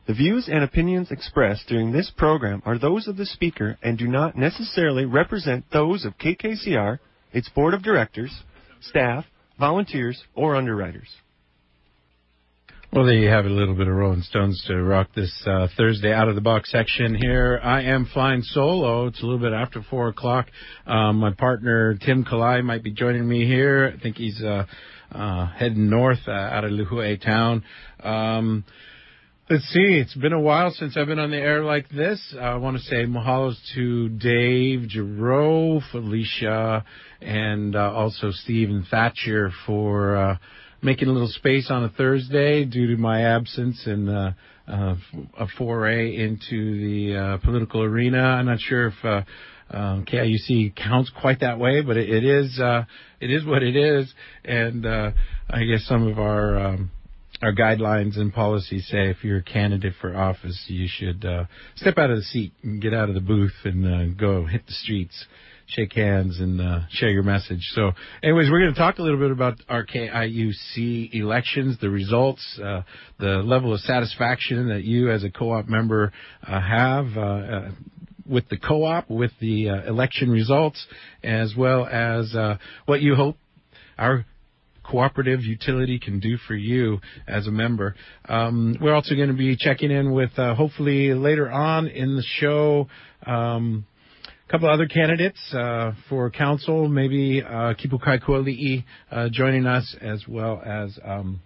The views and opinions expressed during this program are those of the speaker and do not necessarily represent those of KKCR, its board of directors, staff, volunteers, or underwriters. Well, there you have it, a little bit of Rolling Stones to rock this Thursday out-of-the-box section here. I am flying solo. It's a little bit after 4 o'clock. My partner, Tim Kalai, might be joining me here. I think he's heading north out of Lihue town. Let's see. It's been a while since I've been on the air like this. I want to say mahalos to Dave, Giroux, Felicia, and also Steve and Thatcher for making a little space on a Thursday due to my absence and a foray into the political arena. I'm not sure if KIUC counts quite that way, but it is what it is. And I guess some of our guidelines and policies say if you're a candidate for office, you should step out of the seat and get out of the booth and go hit the streets, shake hands, and share your message. So, anyways, we're going to talk a little bit about our KIUC elections, the results, the level of satisfaction that you as a co-op member have with the co-op, with the election results, as well as what you hope our cooperative utility can do for you as a member. We're also going to be checking in with, hopefully later on in the show, couple other candidates for council, maybe Kipukai Kuali'i joining us, as well as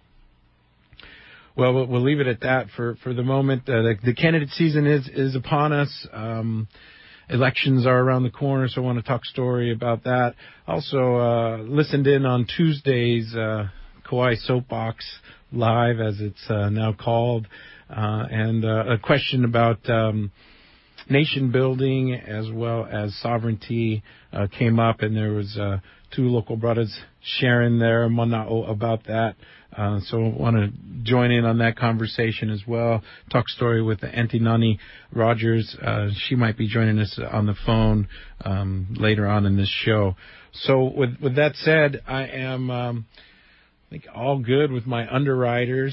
we'll leave it at that for the moment. The candidate season is upon us. Elections are around the corner, so I want to talk story about that. Also listened in on Tuesday's Kauai Soapbox Live, as it's now called, and a question about nation building as well as sovereignty came up, and there was two local brothers sharing their mana'o about that. So I want to join in on that conversation as well. Talk story with Auntie Nani Rogers. She might be joining us on the phone later on in this show. So with that said, I am I think all good with my underwriters.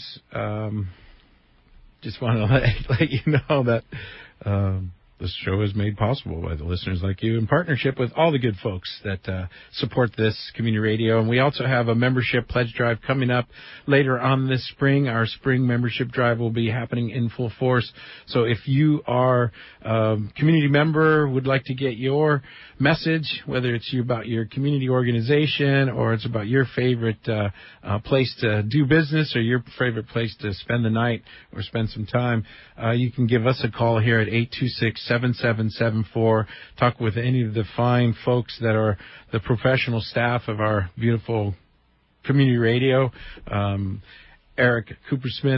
Just want to let you know that this show is made possible by the listeners like you in partnership with all the good folks that support this community radio. And we also have a membership pledge drive coming up later on this spring. Our spring membership drive will be happening in full force. So if you are a community member, would like to get your message, whether it's about your community organization or it's about your favorite place to do business or your favorite place to spend the night or spend some time, you can give us a call here at 826-7774. Talk with any of the fine folks that are the professional staff of our beautiful community radio. Eric Cooper-Smith,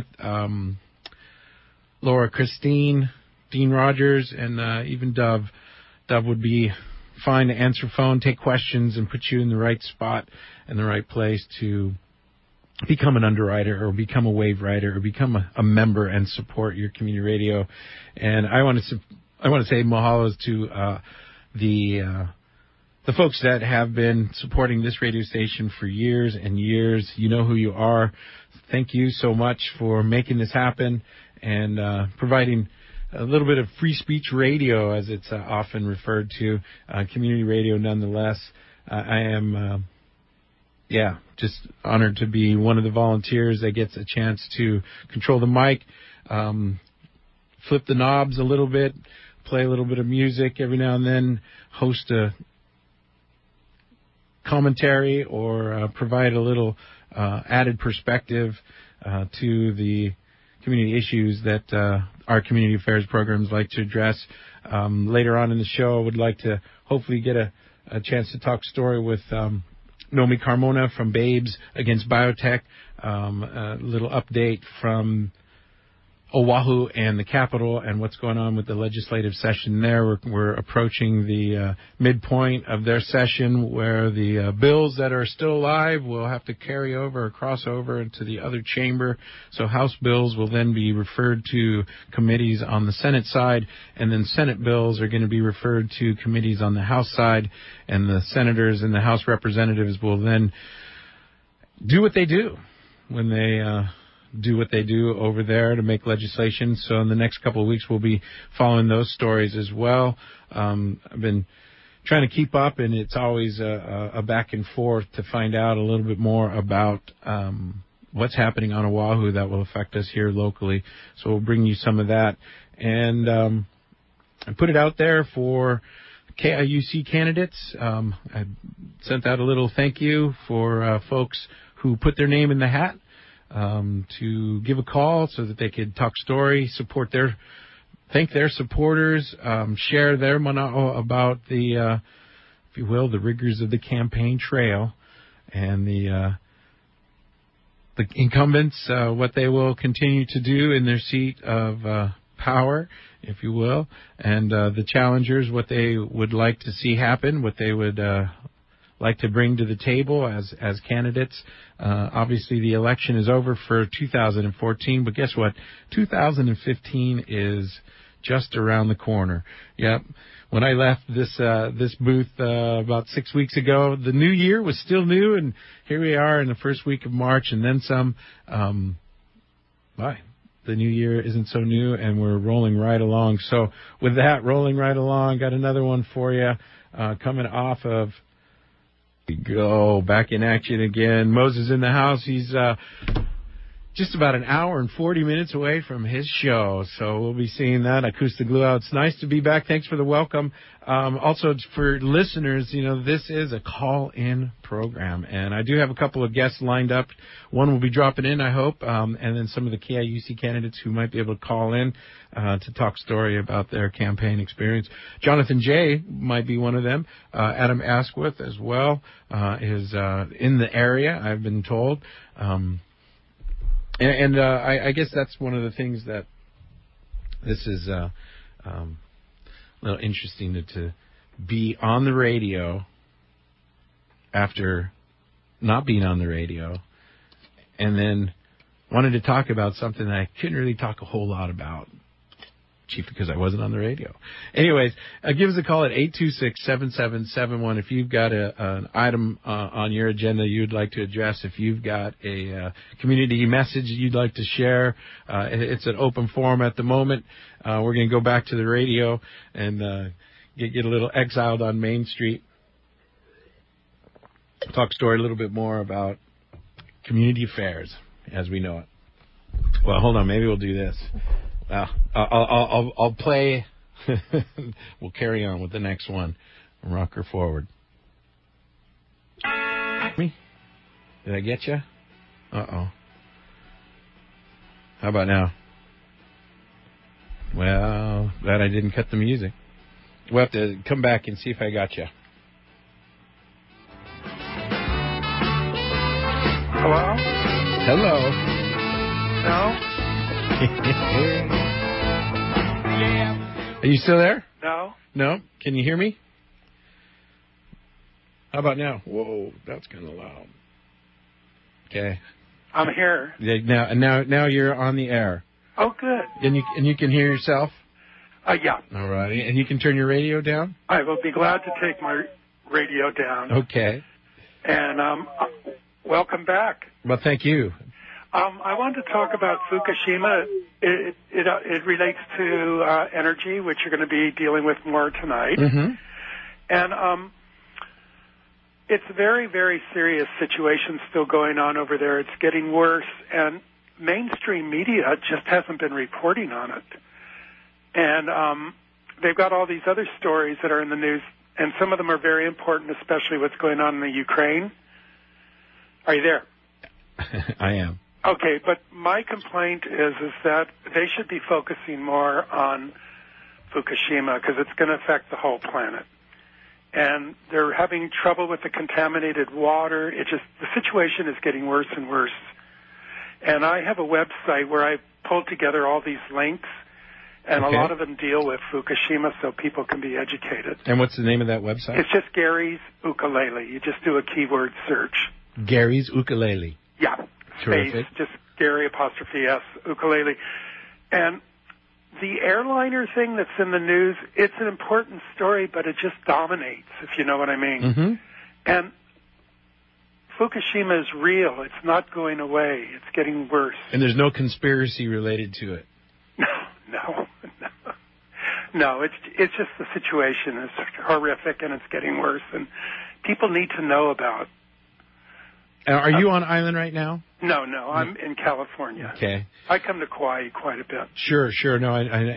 Laura Christine, Dean Rogers, and even Dove. Dove would be fine to answer phone, take questions, and put you in the right spot and the right place to become an underwriter or become a wave writer or become a member and support your community radio. And I want to say mahalos to the folks that have been supporting this radio station for years and years. You know who you are. Thank you so much for making this happen and providing a little bit of free speech radio, as it's often referred to, community radio nonetheless. I am, just honored to be one of the volunteers that gets a chance to control the mic, flip the knobs a little bit, play a little bit of music every now and then, host a commentary, or provide a little added perspective to the community issues that our community affairs programs like to address. Later on in the show, I would like to hopefully get a chance to talk story with Nomi Carmona from Babes Against Biotech, a little update from Oahu and the capital and what's going on with the legislative session there. We're approaching the midpoint of their session, where the bills that are still alive will have to carry over or cross over into the other chamber. So House bills will then be referred to committees on the Senate side, and then Senate bills are going to be referred to committees on the House side, and the senators and the House representatives will then do what they do when they do what they do over there to make legislation. So in the next couple of weeks, we'll be following those stories as well. I've been trying to keep up, and it's always a back and forth to find out a little bit more about what's happening on Oahu that will affect us here locally. So we'll bring you some of that. And I put it out there for KIUC candidates. I sent out a little thank you for folks who put their name in the hat to give a call so that they could talk story, thank their supporters, share their mana'o about the, if you will, the rigors of the campaign trail and the incumbents, what they will continue to do in their seat of power, if you will, and the challengers, what they would like to see happen, what they would like to bring to the table as candidates. Obviously, the election is over for 2014, but guess what? 2015 is just around the corner. Yep. When I left this booth about 6 weeks ago, the new year was still new, and here we are in the first week of March, and then some. Bye. The new year isn't so new, and we're rolling right along. So with that, rolling right along, got another one for you coming off of. We go back in action again. Moses in the house. He's just about an hour and 40 minutes away from his show, so we'll be seeing that. Acoustic Luau. It's nice to be back. Thanks for the welcome. Also, for listeners, this is a call-in program, and I do have a couple of guests lined up. One will be dropping in, I hope, and then some of the KIUC candidates who might be able to call in to talk story about their campaign experience. Jonathan J. might be one of them. Adam Asquith as well is in the area, I've been told. And I guess that's one of the things that this is a little interesting to be on the radio after not being on the radio, and then wanted to talk about something that I couldn't really talk a whole lot about, chief because I wasn't on the radio. Anyways, give us a call at 826-7771 if you've got an item on your agenda you'd like to address. If you've got a community message you'd like to share, it's an open forum at the moment. We're going to go back to the radio and get a little exiled on Main Street. Talk story a little bit more about community affairs as we know it. Well, hold on. Maybe we'll do this. I'll play. We'll carry on with the next one. Rock her forward. Me? Did I get you? Uh-oh. How about now? Well, glad I didn't cut the music. We'll have to come back and see if I got you. Hello? Hello. No? Are you still there? No? No? Can you hear me? How about now? Whoa, that's kind of loud. Okay. I'm here. Yeah, now you're on the air. Oh, good. And you can hear yourself? Yeah. All right. And you can turn your radio down? I will be glad to take my radio down. Okay. And welcome back. Well, thank you. I wanted to talk about Fukushima. It relates to energy, which you're going to be dealing with more tonight. Mm-hmm. And it's a very, very serious situation still going on over there. It's getting worse, and mainstream media just hasn't been reporting on it. And they've got all these other stories that are in the news, and some of them are very important, especially what's going on in the Ukraine. Are you there? I am. Okay, but my complaint is that they should be focusing more on Fukushima because it's going to affect the whole planet. And they're having trouble with the contaminated water. The situation is getting worse and worse. And I have a website where I pulled together all these links, and a lot of them deal with Fukushima so people can be educated. And what's the name of that website? It's just Gary's Ukulele. You just do a keyword search. Gary's Ukulele. Yeah. Terrific. Space, just Gary *S ukulele. And the airliner thing that's in the news, it's an important story, but it just dominates, if you know what I mean. Mm-hmm. And Fukushima is real. It's not going away. It's getting worse. And there's no conspiracy related to it. No. It's just the situation is horrific, and it's getting worse, and people need to know about. Are you on island right now? No, I'm in California. Okay. I come to Kauai quite a bit. Sure. No,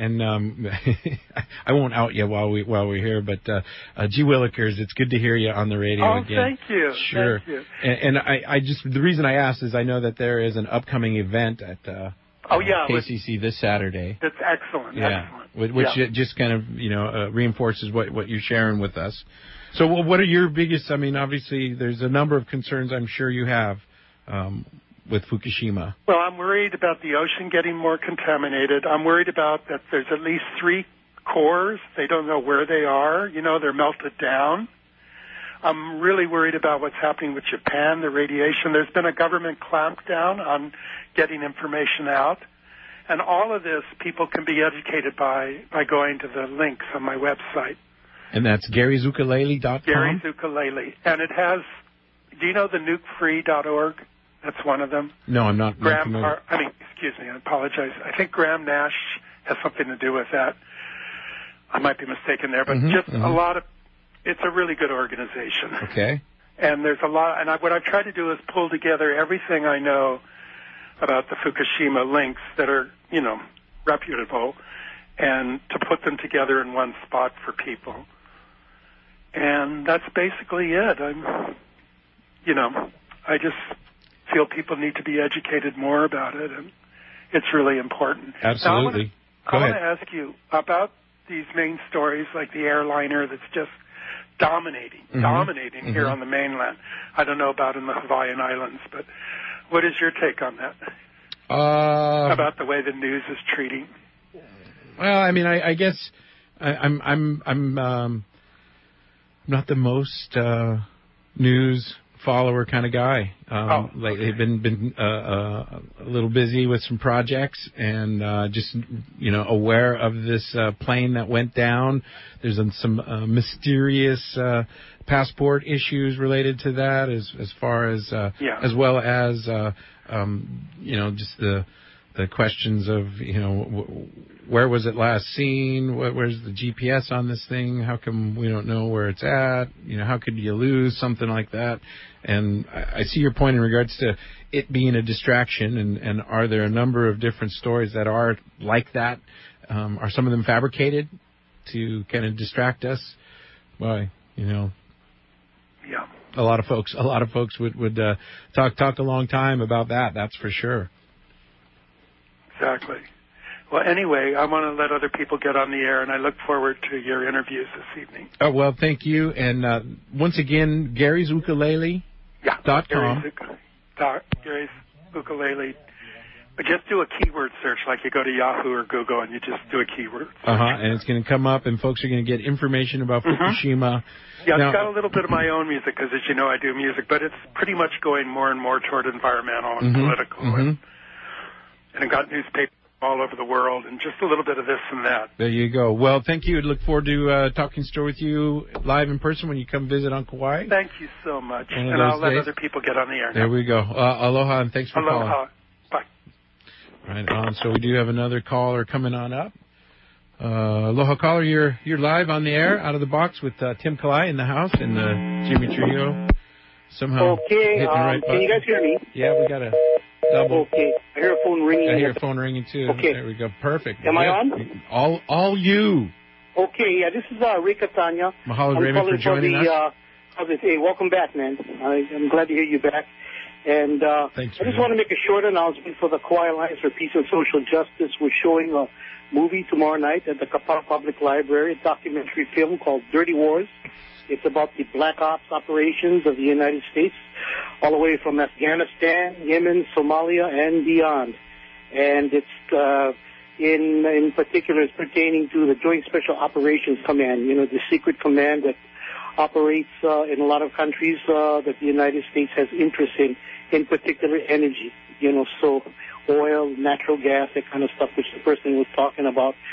I won't out you while we're here, but G. Willikers, it's good to hear you on the radio again. Thank you. Sure. Thank you. And I just the reason I asked is I know that there is an upcoming event at KCC this Saturday. That's excellent. Yeah. Excellent. Which just kind of reinforces what you're sharing with us. So what are your biggest? I mean, obviously there's a number of concerns I'm sure you have with Fukushima. Well, I'm worried about the ocean getting more contaminated. I'm worried about that there's at least 3 cores. They don't know where they are. They're melted down. I'm really worried about what's happening with Japan, the radiation. There's been a government clampdown on getting information out. And all of this, people can be educated by going to the links on my website. And that's GaryZukalele.com? Gary's Ukulele. And it has, do you know the nukefree.org? That's one of them. No, I'm not. Excuse me, I apologize. I think Graham Nash has something to do with that. I might be mistaken there, but a lot of, it's a really good organization. Okay. And there's a lot, and what I've tried to do is pull together everything I know about the Fukushima links that are, reputable, and to put them together in one spot for people. And that's basically it. I just feel people need to be educated more about it, and it's really important. Absolutely. I want to ask you about these main stories, like the airliner that's just dominating here on the mainland. I don't know about in the Hawaiian Islands, but what is your take on that? About the way the news is treating? Well, I mean, I guess I'm not the most news follower kind of guy. Lately, been a little busy with some projects, and just aware of this plane that went down. There's some mysterious passport issues related to that, as far as as well as just the questions of where was it last seen? Where's the GPS on this thing? How come we don't know where it's at? How could you lose something like that? And I see your point in regards to it being a distraction. And are there a number of different stories that are like that? Are some of them fabricated to kind of distract us? Why, Yeah. A lot of folks would talk a long time about that. That's for sure. Exactly. Well, anyway, I want to let other people get on the air, and I look forward to your interviews this evening. Oh, well, thank you. And once again, Gary's Ukulele. .com. Gary's Ukulele. But just do a keyword search, like you go to Yahoo or Google, and you just do a keyword search. And it's going to come up, and folks are going to get information about Fukushima. Yeah, I've got a little bit of my own music, because as you know, I do music, but it's pretty much going more and more toward environmental and political. And I've got newspapers all over the world, and just a little bit of this and that. There you go. Well, thank you. Look forward to talking store with you live in person when you come visit on Kauai. Thank you so much. And I'll let other people get on the air now. There we go. Aloha, and thanks for calling. Aloha. Bye. Right on. So we do have another caller coming on up. Aloha caller, you're live on the air, out of the box with Tim Kalai in the house and the Jimmy Trio. Somehow hitting the right button. Can you guys hear me? Yeah, we got a double. Okay, I hear a phone ringing. I hear a phone ringing too. Okay. There we go. Perfect. Am I on? All you. Okay, this is Rick Catania. Mahalo, Raymond, for joining us. Hey, welcome back, man. I'm glad to hear you back. And Thanks, I just want to make a short announcement for the Kauai Alliance for Peace and Social Justice. We're showing a movie tomorrow night at the Kapaa Public Library, a documentary film called Dirty Wars. It's about the Black Ops operations of the United States, all the way from Afghanistan, Yemen, Somalia, and beyond. And it's in particular, it's pertaining to the Joint Special Operations Command, the secret command that operates in a lot of countries that the United States has interest in particular energy, so oil, natural gas, that kind of stuff, which the person was talking about.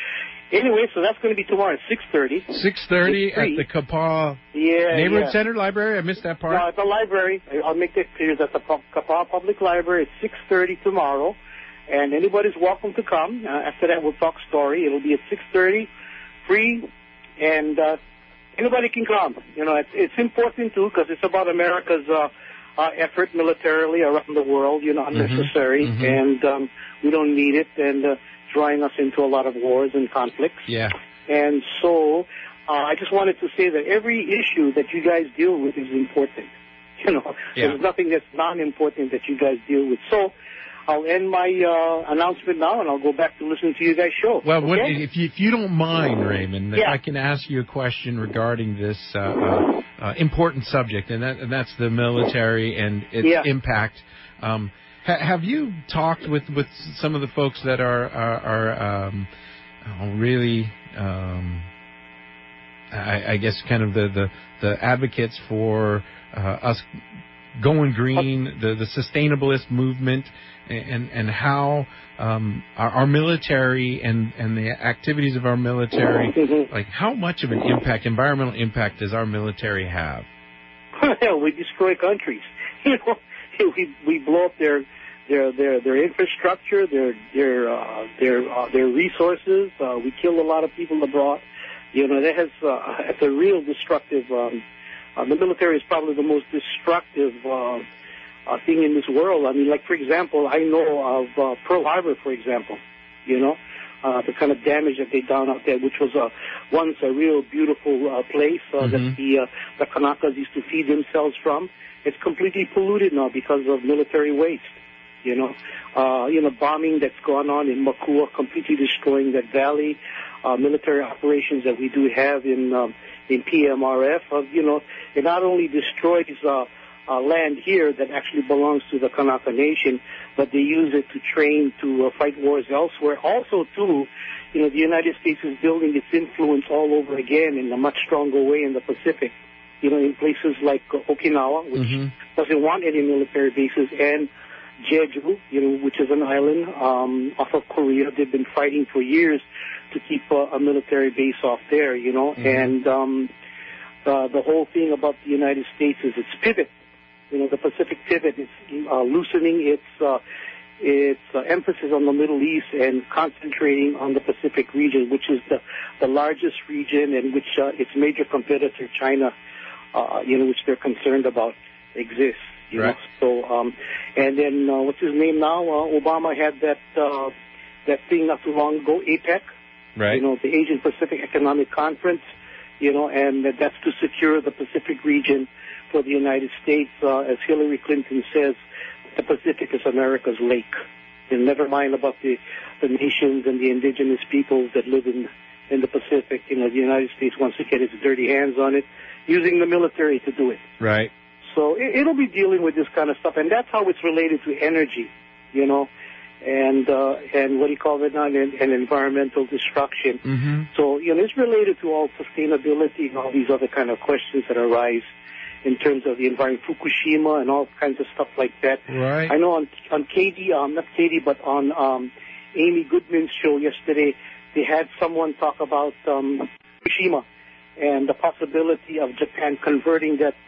Anyway, so that's going to be tomorrow at 6:30. 6:30 at the Kapaa Neighborhood Center Library? I missed that part. No, at the library. I'll make that clear. It's at the Kapaa Public Library at 6:30 tomorrow. And anybody's welcome to come. After that, we'll talk story. It'll be at 6:30, free, and anybody can come. You know, it's important, too, because it's about America's effort militarily around the world, you know, unnecessary, and we don't need it, and drawing us into a lot of wars and conflicts. Yeah. And so I just wanted to say that every issue that you guys deal with is important. You know, there's nothing that's non-important that you guys deal with. So I'll end my announcement now, and I'll go back to listening to you guys' show. Well, if you don't mind, Raymond, if I can ask you a question regarding this important subject, and that's the military and its impact. Have you talked with some of the folks that are really, I guess, kind of the advocates for us going green, the sustainabalist movement, and how our military and the activities of our military, like how much of an impact, environmental impact, does our military have? Hell, we destroy countries. You know, we blow up their infrastructure, their resources. We kill a lot of people abroad. You know, that has it's a real destructive. The military is probably the most destructive thing in this world. I mean, like, for example, I know of Pearl Harbor, for example, you know, the kind of damage that they done out there, which was once a real beautiful place that the Kanakas used to feed themselves from. It's completely polluted now because of military waste, you know. Bombing that's gone on in Makua, completely destroying that valley. Military operations that we do have in PMRF, you know, it not only destroys land here that actually belongs to the Kanaka Nation, but they use it to train to fight wars elsewhere. Also, too, you know, the United States is building its influence all over again in a much stronger way in the Pacific, you know, in places like Okinawa, which doesn't want any military bases, and Jeju, you know, which is an island off of Korea. They've been fighting for years to keep a military base off there, you know, and the whole thing about the United States is its pivot. You know, the Pacific pivot is loosening its emphasis on the Middle East and concentrating on the Pacific region, which is the largest region and which its major competitor, China, you know, which they're concerned about, exists. You know? So, and then what's his name now? Obama had that thing not too long ago, APEC. Right. You know, the Asian Pacific Economic Conference. You know, and that's to secure the Pacific region for the United States. As Hillary Clinton says, the Pacific is America's lake. And never mind about the nations and the indigenous peoples that live in the Pacific. You know, the United States wants to get its dirty hands on it, using the military to do it. Right. So it'll be dealing with this kind of stuff, and that's how it's related to energy, you know, and what do you call it now, and environmental destruction. So, you know, it's related to all sustainability and all these other kind of questions that arise in terms of the environment, Fukushima and all kinds of stuff like that. Right. I know on Katie, not Katie, but on Amy Goodman's show yesterday, they had someone talk about Fukushima and the possibility of Japan converting that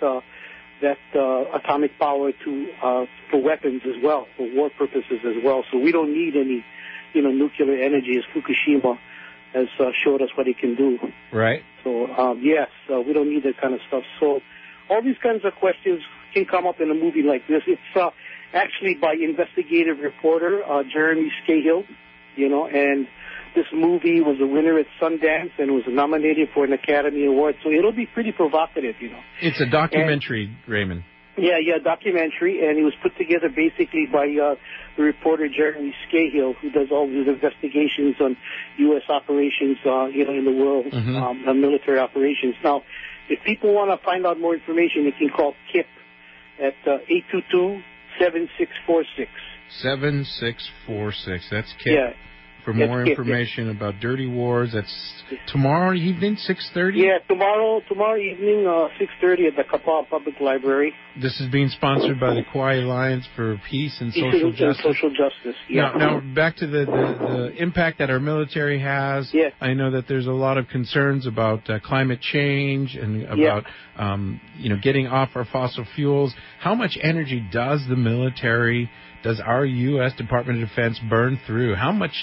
atomic power for weapons as well, for war purposes as well. So we don't need any, you know, nuclear energy, as Fukushima has showed us what it can do. Right. So yes, we don't need that kind of stuff. So all these kinds of questions can come up in a movie like this. It's actually by investigative reporter Jeremy Scahill, you know, and this movie was a winner at Sundance and was nominated for an Academy Award. So it'll be pretty provocative, you know. It's a documentary, Raymond. Yeah, documentary, and it was put together basically by the reporter Jeremy Scahill, who does all these investigations on U.S. operations, you know, in the world, military operations. Now, if people want to find out more information, they can call KIP at 822-7646. 7646. That's KIP. Yeah. for more information about Dirty Wars. That's tomorrow evening, 6:30? Yeah, tomorrow evening, 6:30 at the Kapaa Public Library. This is being sponsored by the Kauai Alliance for Peace and Social Justice. Yeah. Now back to the impact that our military has. Yeah. I know that there's a lot of concerns about climate change and about getting off our fossil fuels. How much energy does the military, does our U.S. Department of Defense burn through? How much,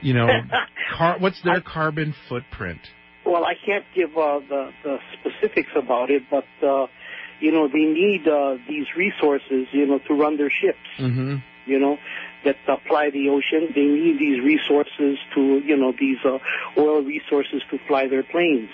what's their carbon footprint? Well, I can't give the specifics about it, but they need these resources, to run their ships. Mm-hmm. That ply the ocean. They need these resources to, these oil resources to fly their planes.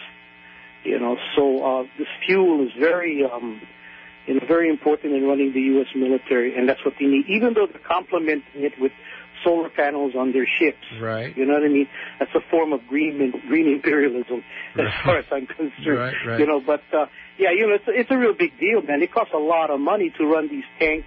So this fuel is very, very important in running the U.S. military, and that's what they need. Even though they're complementing it with solar panels on their ships. Right. You know what I mean? That's a form of green imperialism, as far as I'm concerned. Right. But it's a real big deal, man. It costs a lot of money to run these tanks,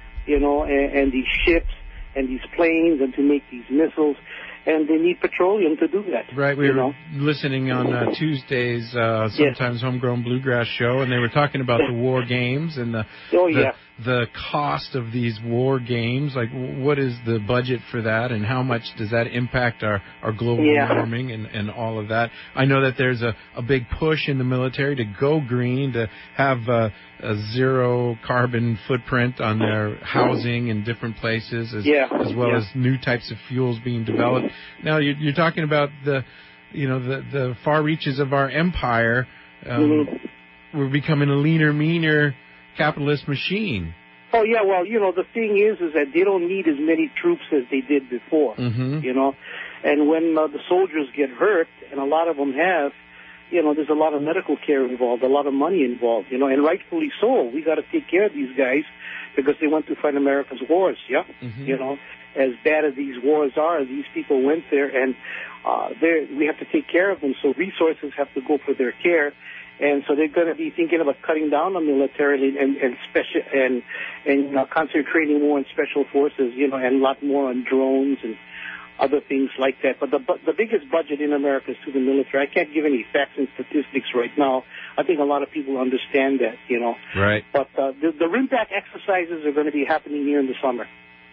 and these ships and these planes, and to make these missiles. And they need petroleum to do that. Right. We were listening on Tuesday's Sometimes Homegrown Bluegrass show, and they were talking about the war games and the cost of these war games. Like, what is the budget for that, and how much does that impact our global warming and all of that? I know that there's a big push in the military to go green, to have a zero carbon footprint on their housing in different places, as well as new types of fuels being developed. Now you're talking about the far reaches of our empire. We're becoming a leaner, meaner capitalist machine. Oh yeah, well, the thing is that they don't need as many troops as they did before. Mm-hmm. And when the soldiers get hurt, and a lot of them have, there's a lot of medical care involved, a lot of money involved, and rightfully so. We got to take care of these guys because they went to fight America's wars, Mm-hmm. As bad as these wars are, these people went there, and we have to take care of them, so resources have to go for their care. And so they're going to be thinking about cutting down on military and concentrating more on special forces, and a lot more on drones and other things like that. But the biggest budget in America is to the military. I can't give any facts and statistics right now. I think a lot of people understand that, Right. But the RIMPAC exercises are going to be happening here in the summer.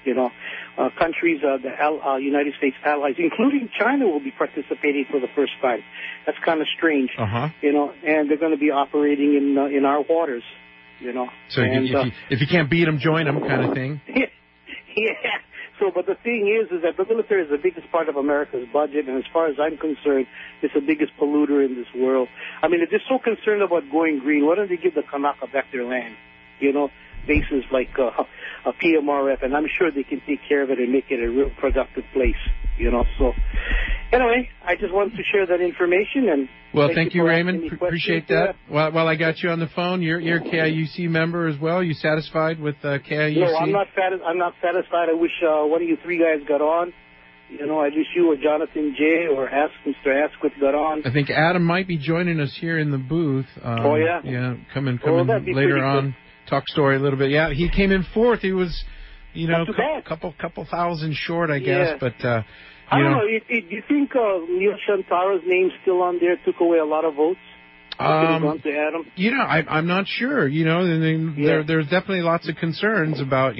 Countries, the United States allies, including China, will be participating for the first time. That's kind of strange, and they're going to be operating in our waters, So if you can't beat them, join them, kind of thing. Yeah. So, but the thing is that the military is the biggest part of America's budget, and as far as I'm concerned, it's the biggest polluter in this world. I mean, if they're so concerned about going green, why don't they give the Kanaka back their land? Bases like a PMRF, and I'm sure they can take care of it and make it a real productive place, So, anyway, I just wanted to share that information. And thank you, Raymond. Appreciate that. While I got you on the phone, you're a KIUC member as well. You satisfied with KIUC? No, I'm not satisfied. I wish one of you three guys got on. I wish you or Jonathan J. or Mr. Asquith got on. I think Adam might be joining us here in the booth. Yeah, come in later on. Talk story a little bit. Yeah, he came in fourth. He was, a couple thousand short, I guess. But I don't know. Do you think Neil Shantara's name's still on there? Took away a lot of votes. Gone to Adam. I'm not sure. There's definitely lots of concerns about.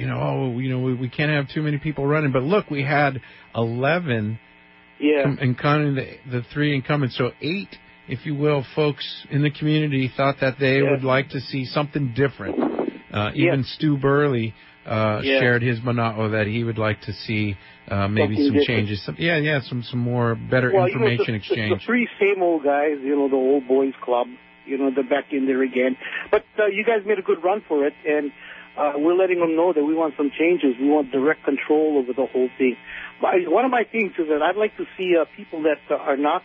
We can't have too many people running. But look, we had 11. Yeah. And counting the three incumbents, so 8. If you will, folks in the community thought that they would like to see something different. Even Stu Burley shared his mana'o that he would like to see maybe some changes. Some more better information exchange. The three same old guys, the old boys club, they're back in there again. But you guys made a good run for it, and we're letting them know that we want some changes. We want direct control over the whole thing. But one of my things is that I'd like to see people that are not...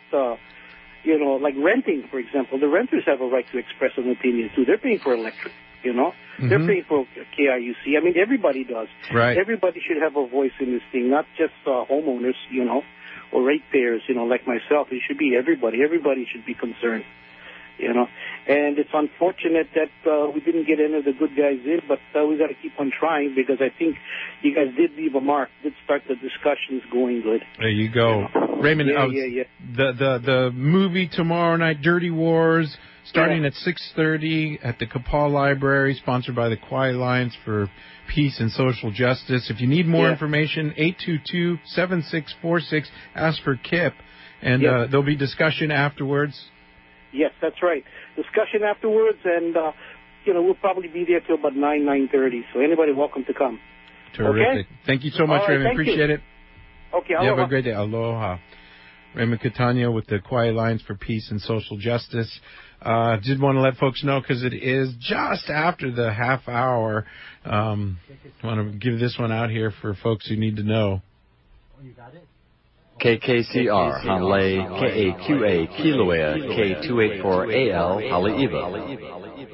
like renting, for example. The renters have a right to express an opinion, too. They're paying for electric, Mm-hmm. They're paying for KIUC. I mean, everybody does. Right. Everybody should have a voice in this thing, not just homeowners, or ratepayers, like myself. It should be everybody. Everybody should be concerned. And it's unfortunate that we didn't get any of the good guys in, but we got to keep on trying because I think you guys did leave a mark, did start the discussions going good. There you go. Raymond, the movie tomorrow night, Dirty Wars, starting at 6:30 at the Kapaa Library, sponsored by the Kauai Alliance for Peace and Social Justice. If you need more information, 822-7646, ask for Kip, and there'll be discussion afterwards. Yes, that's right. Discussion afterwards, and we'll probably be there till about 9:30. So anybody welcome to come. Terrific. Okay? Thank you so much, Raymond. Appreciate it. Okay, aloha. You have a great day. Aloha. Raymond Catania with the Kauai Alliance for Peace and Social Justice. Did want to let folks know because it is just after the half hour. I want to give this one out here for folks who need to know. Oh, you got it? KKCR, Hanlei, KAQA, Kilauea, K284AL, Haleiwa.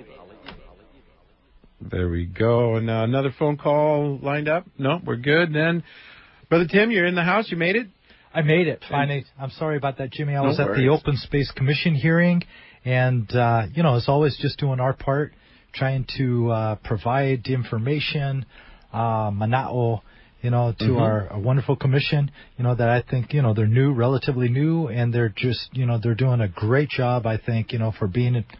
There we go. And another phone call lined up? No, we're good then. Brother Tim, you're in the house. You made it? I made it, finally. I'm sorry about that, Jimmy. I was at the Open Space Commission hearing, and, as always, just doing our part, trying to provide information, mana'o, to our wonderful commission, that I think, they're new, relatively new, and they're just, they're doing a great job, I think, for being, in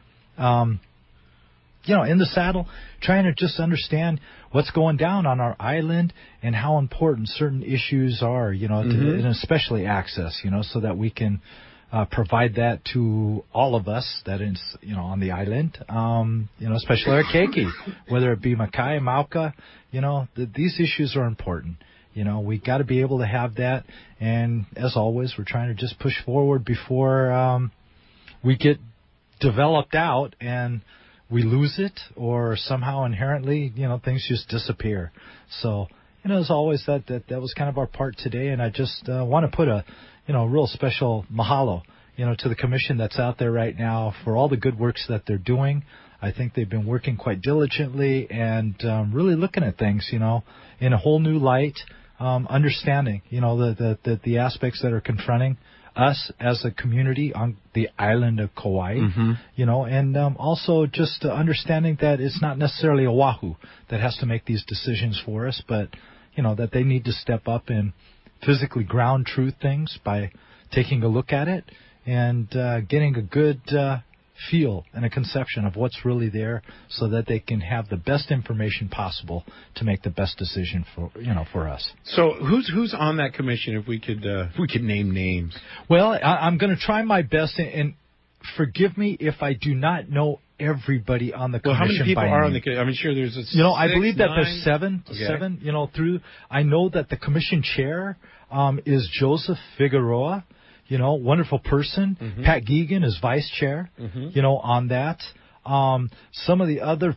the saddle, trying to just understand what's going down on our island and how important certain issues are, and especially access, so that we can provide that to all of us that is, on the island, especially our keiki, whether it be Makai, Mauka, these issues are important. We got to be able to have that. And as always, we're trying to just push forward before we get developed out and we lose it or somehow inherently, things just disappear. So, as always, that was kind of our part today. And I just want to put a real special mahalo, to the commission that's out there right now for all the good works that they're doing. I think they've been working quite diligently and really looking at things, in a whole new light, understanding, the aspects that are confronting us as a community on the island of Kauai, and also just understanding that it's not necessarily Oahu that has to make these decisions for us, but, that they need to step up and physically ground truth things by taking a look at it and getting a good feel and a conception of what's really there so that they can have the best information possible to make the best decision for us. So who's on that commission if we could name names? Well, I'm going to try my best and forgive me if I do not know everybody on the commission. Well, how many people are on the commission? I'm sure there's a I believe that 9? there's seven, through. I know that the commission chair is Joseph Figueroa, wonderful person. Pat Geegan is vice chair, on that. Some of the other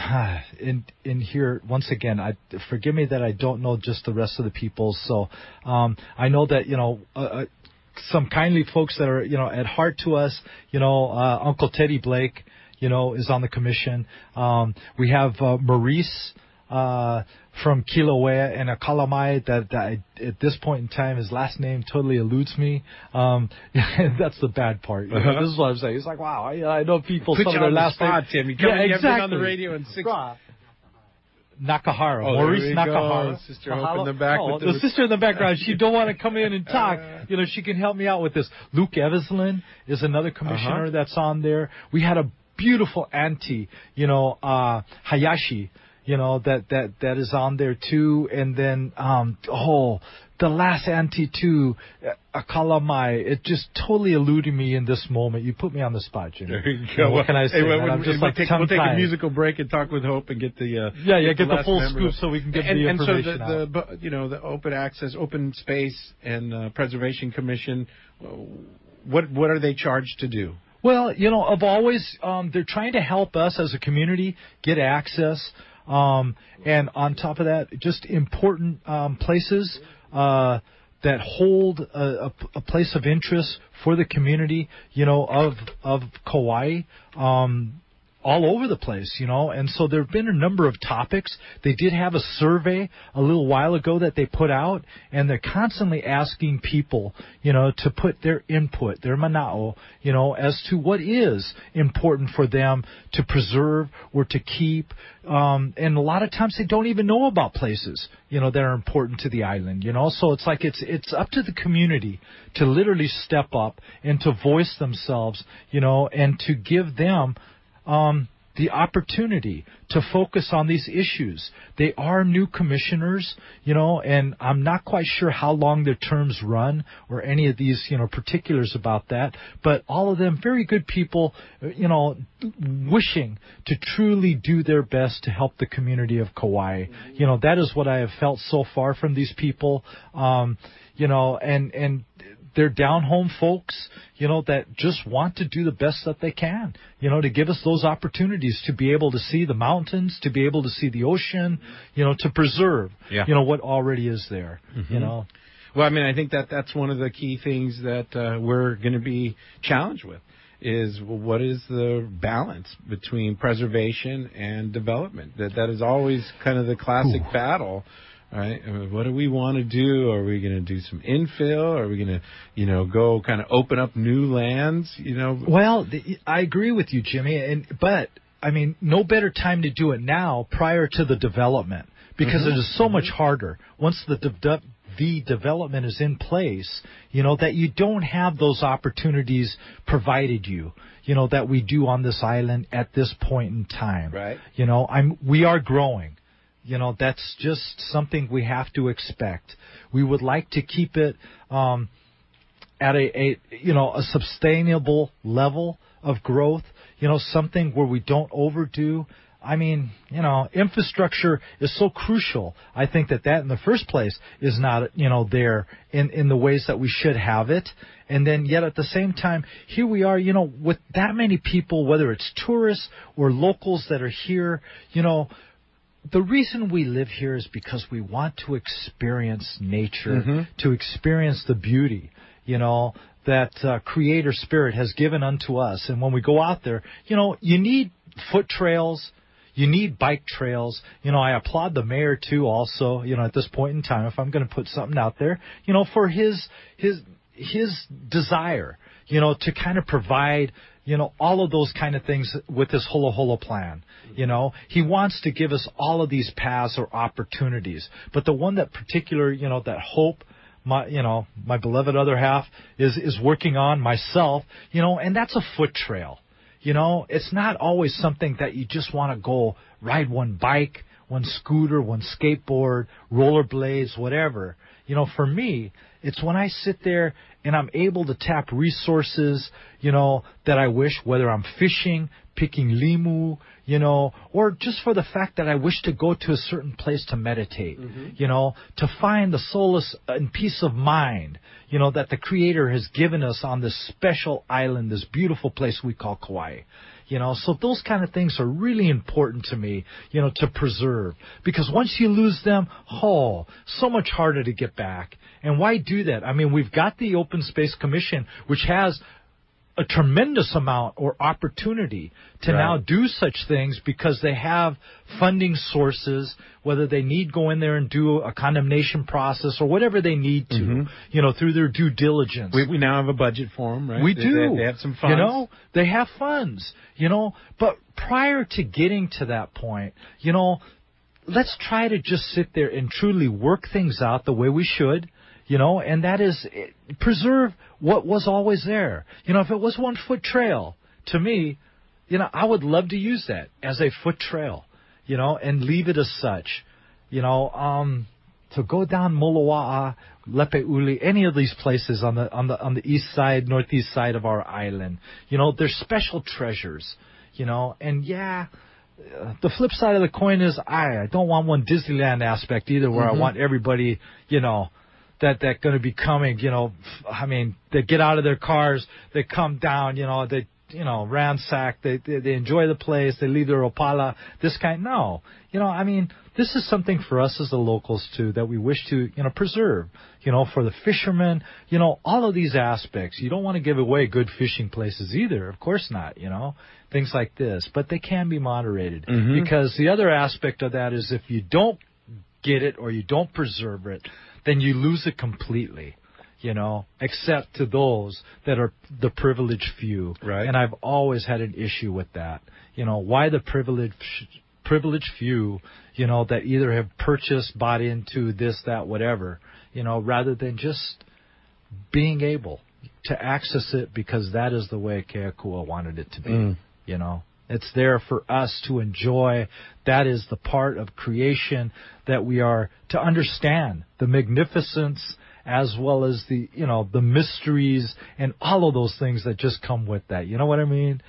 in here, once again, forgive me that I don't know just the rest of the people. So I know that, some kindly folks that are, at heart to us, Uncle Teddy Blake, is on the commission. We have Maurice from Kilauea and Akalamai that at this point in time, his last name totally eludes me. That's the bad part. This is what I'm saying. It's like, wow, I know people. Put some you of their on last the spot, name. Tim. You haven't been on the radio in 6 Nakahara, Oh, Maurice Nakahara. Sister Hope in the back. The sister in the background. She don't want to come in and talk. She can help me out with this. Luke Everslin is another commissioner that's on there. We had a beautiful auntie, Hayashi, that is on there too. And then, the last auntie too, Akalamai. It just totally eluded me in this moment. You put me on the spot, Jimmy. There you go. What can I say? We'll take a musical break and talk with Hope and get the get the full scoop so we can get the information out. And so the open access, open space, and preservation commission. What are they charged to do? Well, of always, they're trying to help us as a community get access. And on top of that, just important places that hold a place of interest for the community, of Kauai. all over the place, and so there have been a number of topics. They did have a survey a little while ago that they put out, and they're constantly asking people, to put their input, their manao, as to what is important for them to preserve or to keep. And a lot of times they don't even know about places, that are important to the island, So it's like it's up to the community to literally step up and to voice themselves, and to give them the opportunity to focus on these issues. They are new commissioners, and I'm not quite sure how long their terms run or any of these, particulars about that. But all of them, very good people, wishing to truly do their best to help the community of Kauai. That is what I have felt so far from these people. And they're down-home folks, that just want to do the best that they can, to give us those opportunities to be able to see the mountains, to be able to see the ocean, to preserve, what already is there, Well, I mean, I think that's one of the key things that we're going to be challenged with is what is the balance between preservation and development? That is always kind of the classic battle. Right. What do we want to do? Are we going to do some infill? Are we going to, go kind of open up new lands? Well, I agree with you, Jimmy. But I mean, no better time to do it now prior to the development because it is so much harder once the development is in place. That you don't have those opportunities provided you. That we do on this island at this point in time. Right. We are growing. That's just something we have to expect. We would like to keep it at a sustainable level of growth, something where we don't overdo. I mean, infrastructure is so crucial. I think that in the first place is not, there in the ways that we should have it. And then yet at the same time, here we are, with that many people, whether it's tourists or locals that are here, the reason we live here is because we want to experience nature, to experience the beauty, that Creator Spirit has given unto us. And when we go out there, you need foot trails, you need bike trails. I applaud the mayor too also, at this point in time, if I'm going to put something out there, for his desire, to kind of provide, all of those kind of things with this Holo Holo plan. He wants to give us all of these paths or opportunities. But the one that particular, that Hope, my beloved other half is working on, myself, and that's a foot trail. It's not always something that you just want to go ride one bike, one scooter, one skateboard, rollerblades, whatever. For me, it's when I sit there and I'm able to tap resources, that I wish, whether I'm fishing, picking limu, or just for the fact that I wish to go to a certain place to meditate, to find the solace and peace of mind, that the Creator has given us on this special island, this beautiful place we call Kauai. So those kind of things are really important to me, to preserve. Because once you lose them, so much harder to get back. And why do that? I mean, we've got the Open Space Commission, which has a tremendous amount or opportunity to now do such things because they have funding sources, whether they need go in there and do a condemnation process or whatever they need to, through their due diligence. We now have a budget for them, right? We do. They have some funds. They have funds, but prior to getting to that point, let's try to just sit there and truly work things out the way we should. And that is preserve what was always there. If it was 1 foot trail, to me, I would love to use that as a foot trail, and leave it as such. To go down Moloa'a, Lepe'uli, any of these places on the east side, northeast side of our island, they're special treasures, and the flip side of the coin is I don't want one Disneyland aspect either where I want everybody, that going to be coming, they get out of their cars, they come down, they, ransack, they enjoy the place, they leave their opala, this kind. No, this this is something for us as the locals too that we wish to, preserve. For the fishermen, all of these aspects. You don't want to give away good fishing places either. Of course not. Things like this, but they can be moderated because the other aspect of that is if you don't get it or you don't preserve it, then you lose it completely. Except to those that are the privileged few. Right. And I've always had an issue with that. Why the privileged few, that either have purchased, bought into this, that, whatever, rather than just being able to access it because that is the way Keakua wanted it to be. It's there for us to enjoy. That is the part of creation that we are to understand, the magnificence as well as the mysteries and all of those things that just come with that. You know what I mean?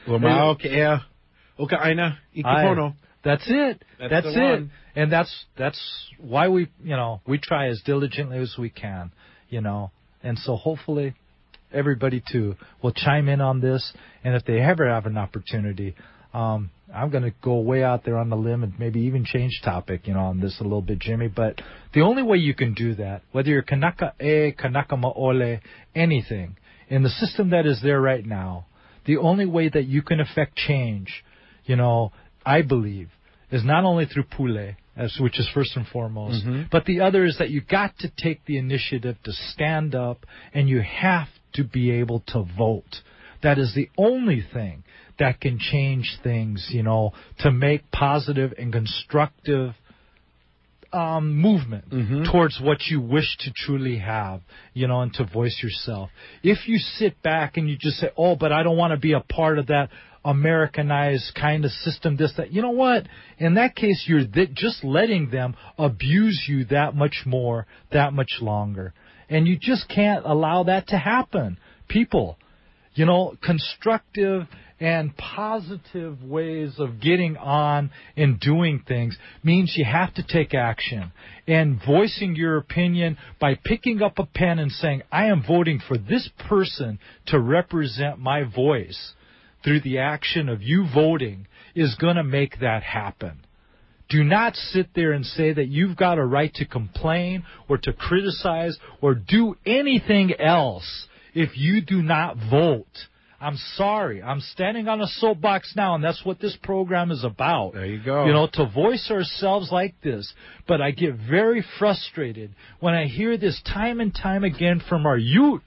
That's it. That's it. One. And that's why we try as diligently as we can, And so hopefully everybody too will chime in on this, and if they ever have an opportunity, I'm going to go way out there on the limb and maybe even change topic, on this a little bit, Jimmy. But the only way you can do that, whether you're Kanaka E, Kanaka Ma'ole, anything, in the system that is there right now, the only way that you can affect change, I believe, is not only through Pule, which is first and foremost, but the other is that you got to take the initiative to stand up, and you have to be able to vote. That is the only thing that can change things, to make positive and constructive movement towards what you wish to truly have, and to voice yourself. If you sit back and you just say, oh, but I don't want to be a part of that Americanized kind of system, this, that, you know what? In that case, you're just letting them abuse you that much more, that much longer. And you just can't allow that to happen. People, constructive and positive ways of getting on and doing things means you have to take action. And voicing your opinion by picking up a pen and saying, I am voting for this person to represent my voice through the action of you voting is going to make that happen. Do not sit there and say that you've got a right to complain or to criticize or do anything else if you do not vote. I'm sorry. I'm standing on a soapbox now, and that's what this program is about. There you go. To voice ourselves like this. But I get very frustrated when I hear this time and time again from our youth.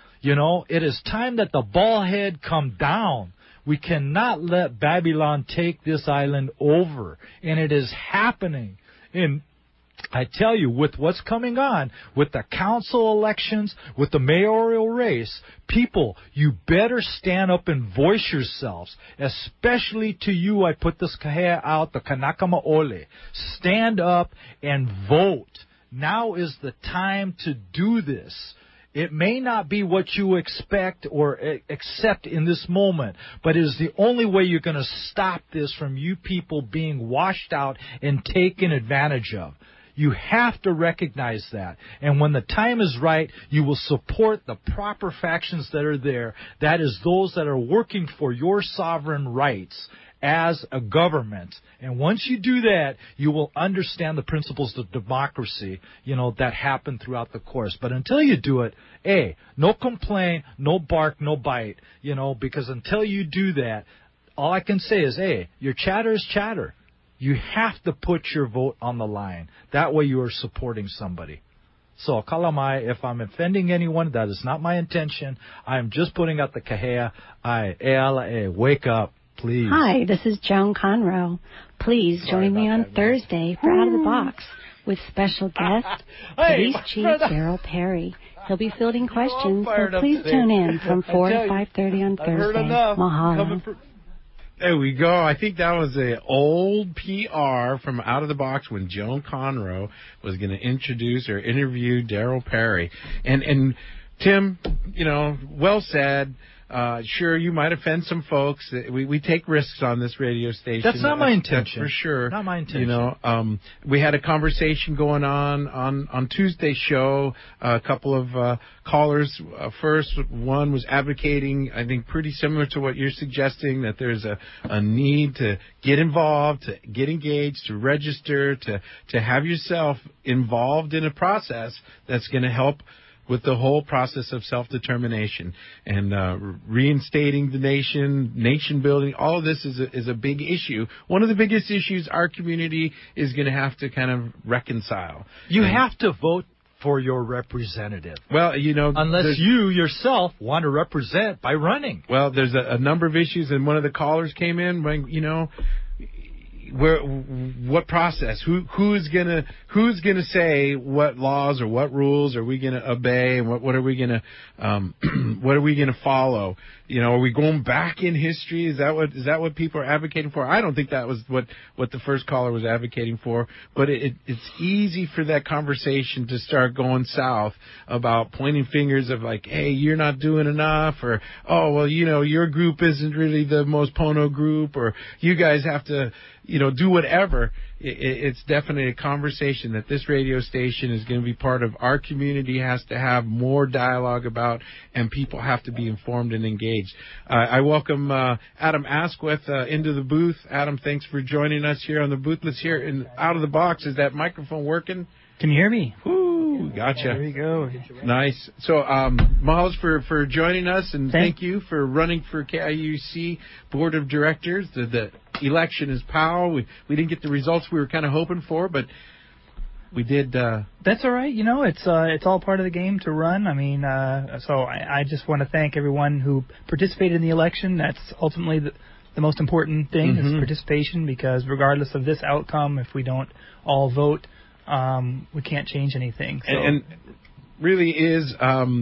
It is time that the ball head come down. We cannot let Babylon take this island over. And it is happening. And I tell you, with what's coming on, with the council elections, with the mayoral race, people, you better stand up and voice yourselves. Especially to you, I put this kahea out, the Kanaka Ma'ole. Stand up and vote. Now is the time to do this. It may not be what you expect or accept in this moment, but it is the only way you're going to stop this from you people being washed out and taken advantage of. You have to recognize that. And when the time is right, you will support the proper factions that are there. That is those that are working for your sovereign rights as a government. And once you do that, you will understand the principles of democracy, that happen throughout the course. But until you do it, no complain, no bark, no bite, because until you do that, all I can say is, your chatter is chatter. You have to put your vote on the line. That way you are supporting somebody. So, kalamai, if I'm offending anyone, that is not my intention. I am just putting out the kahea. Wake up, please. Hi, this is Joan Conroe. Please join me on Thursday for Out of the Box with special guest, Police Chief Daryl Perry. He'll be fielding questions, so please tune in from 4 to 5:30 on Thursday. Mahalo. There we go. I think that was an old PR from Out of the Box when Joan Conroe was going to introduce or interview Daryl Perry. And Tim, well said. Sure, you might offend some folks. We take risks on this radio station. That's not my intention. That's for sure. Not my intention. You know, we had a conversation going on Tuesday's show. A couple of callers. First, one was advocating, I think, pretty similar to what you're suggesting, that there's a need to get involved, to get engaged, to register, to have yourself involved in a process that's going to help with the whole process of self-determination and reinstating the nation building. All of this is a big issue. One of the biggest issues our community is going to have to kind of reconcile. You have to vote for your representative. Well, you know, unless you yourself want to represent by running. Well, there's a number of issues, and one of the callers came in, you know, what process? Who's gonna say what laws or what rules are we gonna obey, and what are we gonna follow? You know, are we going back in history? Is that what people are advocating for? I don't think that was what the first caller was advocating for. But it's easy for that conversation to start going south about pointing fingers of like, hey, you're not doing enough, or oh, well, you know, your group isn't really the most Pono group, or you guys have to, you know, do whatever. It's definitely a conversation that this radio station is going to be part of. Our community has to have more dialogue about, and people have to be informed and engaged. I welcome Adam Asquith into the booth. Adam, thanks for joining us here on the booth. Let's hear in Out of the Box. Is that microphone working? Can you hear me? Woo, gotcha. There we go. Nice. So, Miles, for joining us, and thank you for running for KIUC Board of Directors. The election is POW. We didn't get the results we were kind of hoping for, but we did. That's all right. You know, it's all part of the game to run. I mean, so I just want to thank everyone who participated in the election. That's ultimately the most important thing is participation, because regardless of this outcome, if we don't all vote, we can't change anything. So. And really is,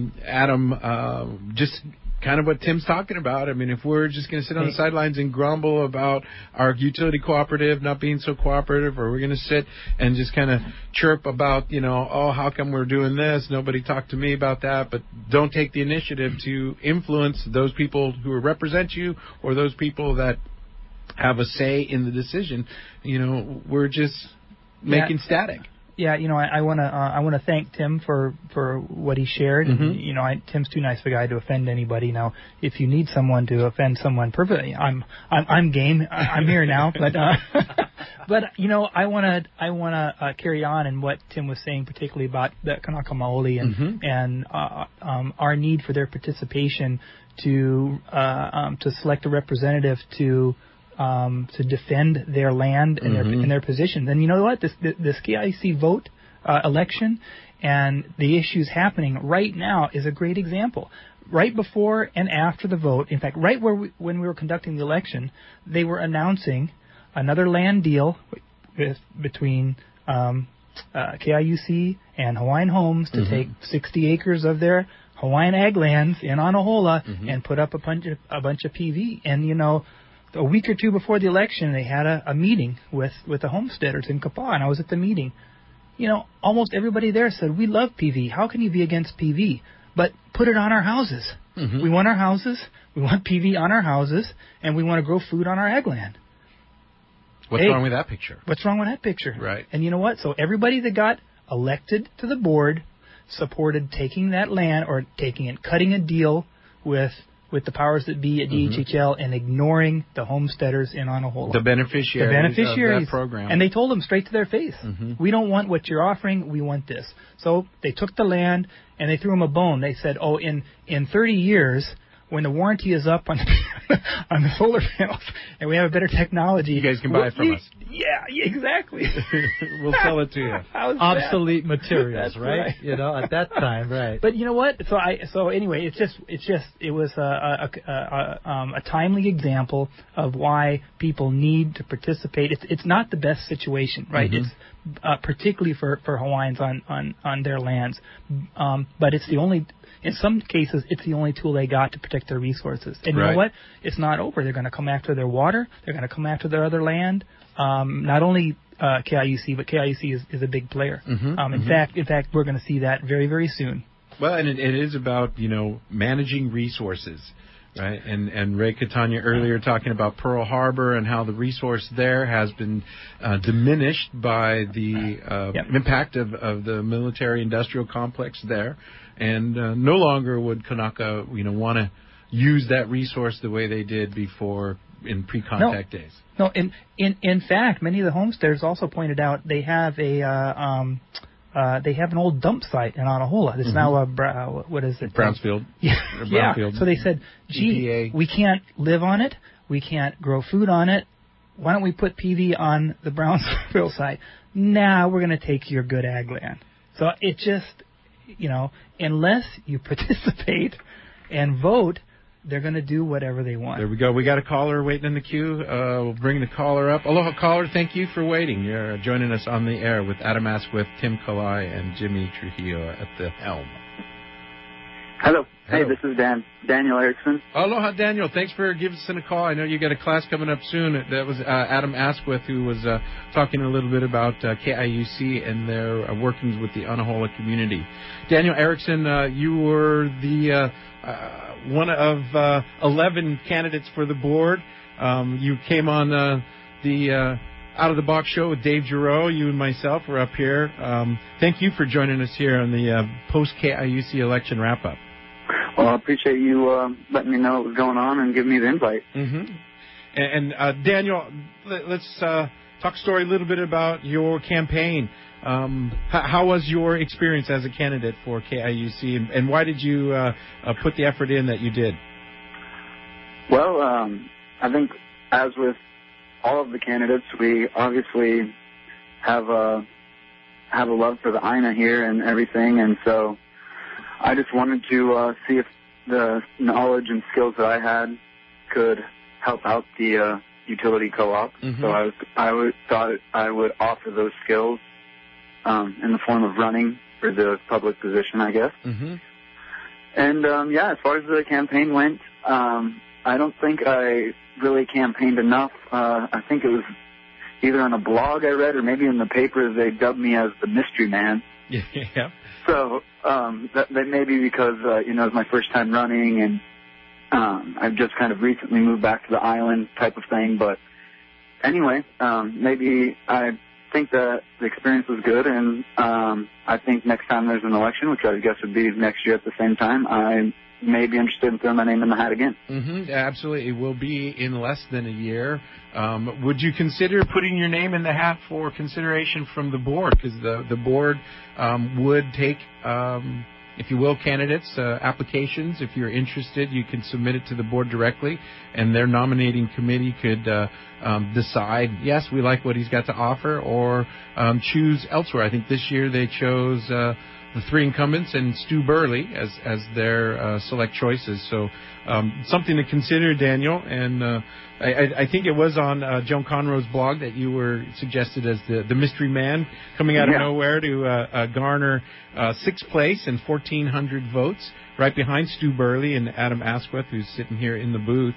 Adam, just kind of what Tim's talking about. I mean, if we're just going to sit on the sidelines and grumble about our utility cooperative not being so cooperative, or we're going to sit and just kind of chirp about, you know, oh, how come we're doing this? Nobody talked to me about that. But don't take the initiative to influence those people who represent you, or those people that have a say in the decision. You know, we're just making static. Yeah, you know, I want to thank Tim for what he shared. And, you know, Tim's too nice of a guy to offend anybody. Now, if you need someone to offend someone, perfectly, I'm game. I'm here now. But you know, I want to carry on in what Tim was saying, particularly about the Kanaka Maoli and our need for their participation to select a representative to defend their land and their positions. And you know what? This KIC vote election and the issues happening right now is a great example. Right before and after the vote, in fact, right when we were conducting the election, they were announcing another land deal between KIUC and Hawaiian Homes to take 60 acres of their Hawaiian ag lands in Anahola and put up a bunch of PV. And you know, a week or two before the election, they had a meeting with the homesteaders in Kapaa, and I was at the meeting. You know, almost everybody there said, we love PV. How can you be against PV? But put it on our houses. We want our houses. We want PV on our houses, and we want to grow food on our ag land. What's wrong with that picture? What's wrong with that picture? Right. And you know what? So everybody that got elected to the board supported taking that land, or cutting a deal with the powers that be at DHHL and ignoring the homesteaders in Anahola. The beneficiaries of that program. And they told them straight to their face, we don't want what you're offering, we want this. So they took the land and they threw them a bone. They said, oh, in 30 years, when the warranty is up on the solar panels and we have a better technology, you guys can buy it from us. Yeah, exactly. We'll sell it to you. Obsolete materials, right? You know, at that time, right? But you know what? So anyway, it was a timely example of why people need to participate. It's not the best situation, right? It's particularly for Hawaiians on their lands, but it's the only. In some cases, it's the only tool they got to protect their resources. And you know what? It's not over. They're going to come after their water. They're going to come after their other land. Not only KIUC, but KIUC is a big player. In fact, we're going to see that very, very soon. Well, and it is about, you know, managing resources. Right, and Ray Catania earlier talking about Pearl Harbor and how the resource there has been diminished by the impact of the military-industrial complex there, and no longer would Kanaka, want to use that resource the way they did before in pre-contact days. No, in fact, many of the homesteaders also pointed out they have an old dump site in Anahola. It's now what is it? Brownsfield. Yeah. So they said, gee, EPA. We can't live on it. We can't grow food on it. Why don't we put PV on the Brownsfield site? Nah, we're going to take your good ag land. So it just, unless you participate and vote, they're going to do whatever they want. There we go. We got a caller waiting in the queue. We'll bring the caller up. Aloha, caller. Thank you for waiting. You're joining us on the air with Adam Asquith, Tim Kalai, and Jimmy Trujillo at the helm. Hello. Hey, this is Daniel Erickson. Aloha, Daniel. Thanks for giving us a call. I know you got a class coming up soon. That was Adam Asquith, who was talking a little bit about KIUC and their workings with the Anahola community. Daniel Erickson, you were the one of 11 candidates for the board. You came on the Out of the Box show with Dave Giroux. You and myself were up here. Thank you for joining us here on the post-KIUC election wrap-up. Well, I appreciate you letting me know what was going on and giving me the invite. Mm-hmm. And Daniel, let's talk story a little bit about your campaign. How was your experience as a candidate for KIUC, and why did you put the effort in that you did? Well, I think as with all of the candidates, we obviously have a love for the INA here and everything, and so I just wanted to see if the knowledge and skills that I had could help out the utility co-op. Mm-hmm. So I thought I would offer those skills in the form of running for the public position, I guess. Mm-hmm. And, as far as the campaign went, I don't think I really campaigned enough. I think it was either on a blog I read or maybe in the paper they dubbed me as the mystery man. Yeah. So that may be because, it was my first time running, and I've just kind of recently moved back to the island type of thing. But anyway, maybe I think that the experience was good, and I think next time there's an election, which I guess would be next year at the same time, I may be interested in throwing my name in the hat again. Mm-hmm. Absolutely. It will be in less than a year. Would you consider putting your name in the hat for consideration from the board? Because the board would take, if you will, candidates, applications. If you're interested, you can submit it to the board directly, and their nominating committee could decide, yes, we like what he's got to offer, or choose elsewhere. I think this year they chose the three incumbents and Stu Burley as their select choices. So something to consider, Daniel. And I think it was on Joan Conroe's blog that you were suggested as the mystery man coming out of nowhere to garner sixth place and 1,400 votes, right behind Stu Burley and Adam Asquith, who's sitting here in the booth.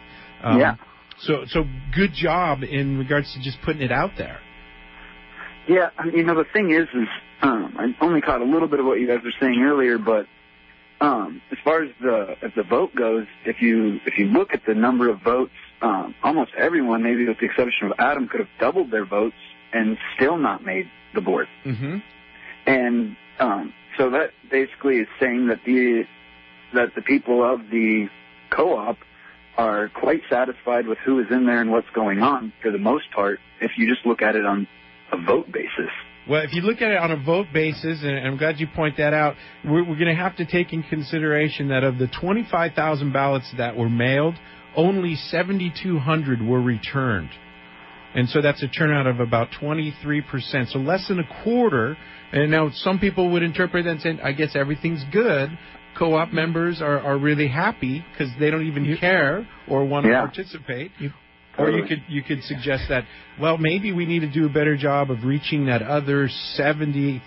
So good job in regards to just putting it out there. Yeah, the thing is I only caught a little bit of what you guys were saying earlier, but as far as the vote goes, if you look at the number of votes, almost everyone, maybe with the exception of Adam, could have doubled their votes and still not made the board. Mm-hmm. And so that basically is saying that the people of the co-op are quite satisfied with who is in there and what's going on for the most part, if you just look at it on a vote basis. Well, if you look at it on a vote basis, and I'm glad you point that out, we're going to have to take in consideration that of the 25,000 ballots that were mailed, only 7,200 were returned. And so that's a turnout of about 23%, so less than a quarter. And now some people would interpret that and say, I guess everything's good. Co-op members are really happy because they don't even care or want to participate. Or you could suggest that, well, maybe we need to do a better job of reaching that other 77%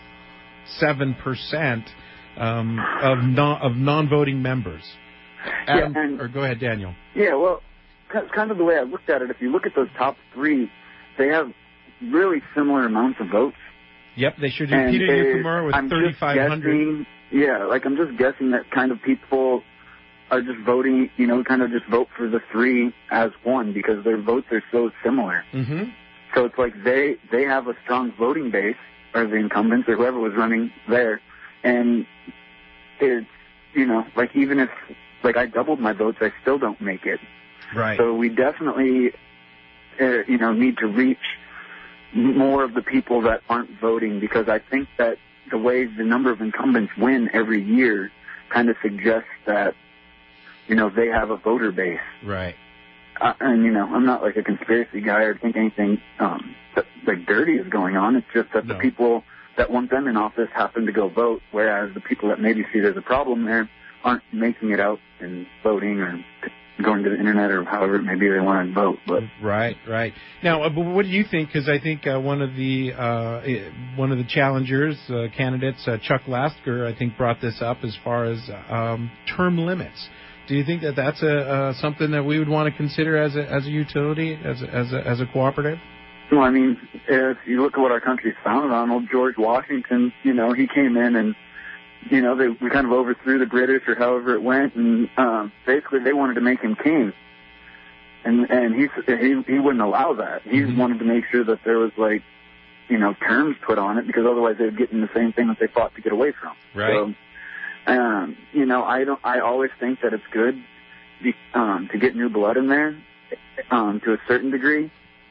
of non-voting members. Adam, or go ahead, Daniel. Yeah, well, kind of the way I looked at it, if you look at those top three, they have really similar amounts of votes. Yep, they should do. Peter Yukamura with 3,500. Yeah, I'm just guessing that kind of people are just voting, kind of just vote for the three as one because their votes are so similar. Mm-hmm. So it's like they have a strong voting base, or the incumbents or whoever was running there, and it's, like even if like I doubled my votes, I still don't make it. Right. So we definitely, need to reach more of the people that aren't voting, because I think that the way the number of incumbents win every year kind of suggests that, they have a voter base. Right. And, I'm not like a conspiracy guy or think anything like dirty is going on. It's just that the people that want them in office happen to go vote, whereas the people that maybe see there's a problem there aren't making it out and voting or going to the internet or however it may be they want to vote. But right. Now, what do you think? Because I think one of the challengers, candidates, Chuck Lasker, I think brought this up as far as term limits. Do you think that that's something that we would want to consider as a utility, as a cooperative? Well, I mean, if you look at what our country's founded on, old George Washington, he came in and, we kind of overthrew the British or however it went, and basically they wanted to make him king. And he wouldn't allow that. He wanted to make sure that there was terms put on it, because otherwise they'd get in the same thing that they fought to get away from. Right. So, I always think that it's good to get new blood in there to a certain degree.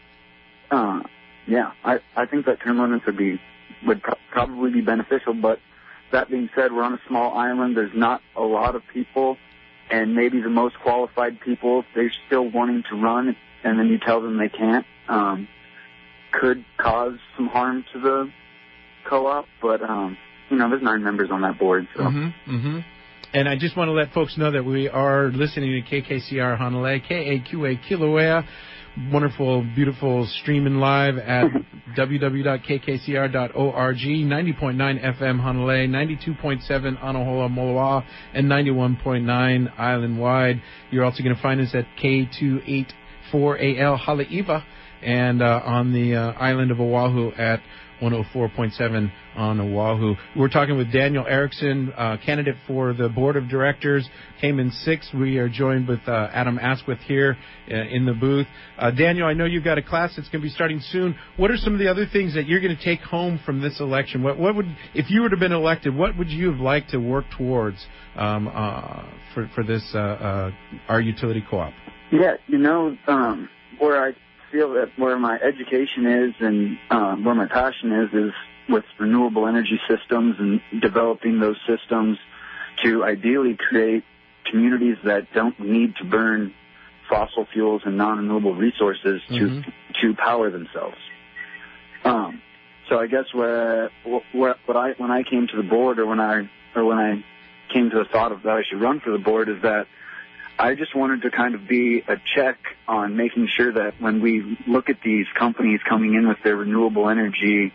I think that term limits would probably be beneficial, but that being said, we're on a small island. There's not a lot of people, and maybe the most qualified people, they're still wanting to run, and then you tell them they can't, could cause some harm to the co-op, but, there's 9 members on that board, so. And I just want to let folks know that we are listening to KKCR Hanalei, KAQA Kilauea. Wonderful, beautiful, streaming live at www.kkcr.org, 90.9 FM Hanalei, 92.7 Anahola Moloa, and 91.9 island-wide. You're also going to find us at K284AL Haleiwa, and on the island of Oahu at 104.7 on Oahu. We're talking with Daniel Erickson, candidate for the board of directors, came in 6th. We are joined with Adam Asquith here in the booth. Daniel, I know you've got a class that's going to be starting soon. What are some of the other things that you're going to take home from this election? What would, if you would have been elected, what would you have liked to work towards for this our utility co-op? Yeah, where I feel that where my education is and where my passion is with renewable energy systems and developing those systems to ideally create communities that don't need to burn fossil fuels and non-renewable resources to power themselves. So I guess when I came to the board, or when I came to the thought of that I should run for the board, is that I just wanted to kind of be a check on making sure that when we look at these companies coming in with their renewable energy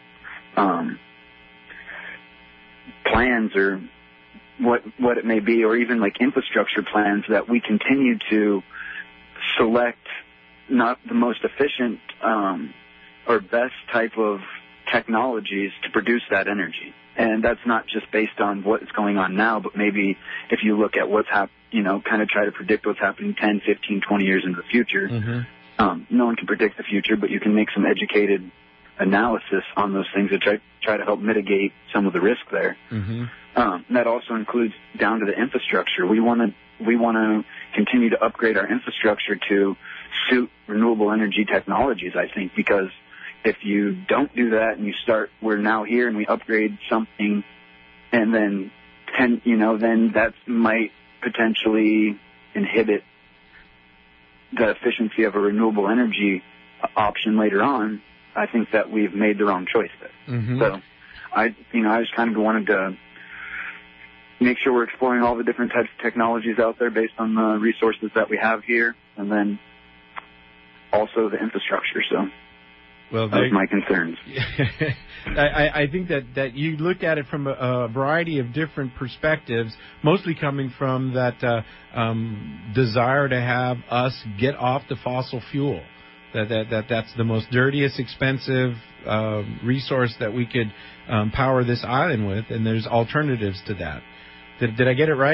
plans, or what it may be, or even like infrastructure plans, that we continue to select not the most efficient or best type of technologies to produce that energy. And that's not just based on what is going on now, but maybe if you look at what's kind of try to predict what's happening 10, 15, 20 years into the future. No one can predict the future, but you can make some educated analysis on those things to try to help mitigate some of the risk there. That also includes down to the infrastructure. We want to continue to upgrade our infrastructure to suit renewable energy technologies, I think, because if you don't do that and we're now here and we upgrade something, and then that might potentially inhibit the efficiency of a renewable energy option later on, I think that we've made the wrong choice there. So I just kind of wanted to make sure we're exploring all the different types of technologies out there based on the resources that we have here, and then also the infrastructure. So well, those are my concerns. I think that you looked at it from a variety of different perspectives, mostly coming from that desire to have us get off the fossil fuel. That's the most dirtiest, expensive resource that we could power this island with, and there's alternatives to that. Did I get it right?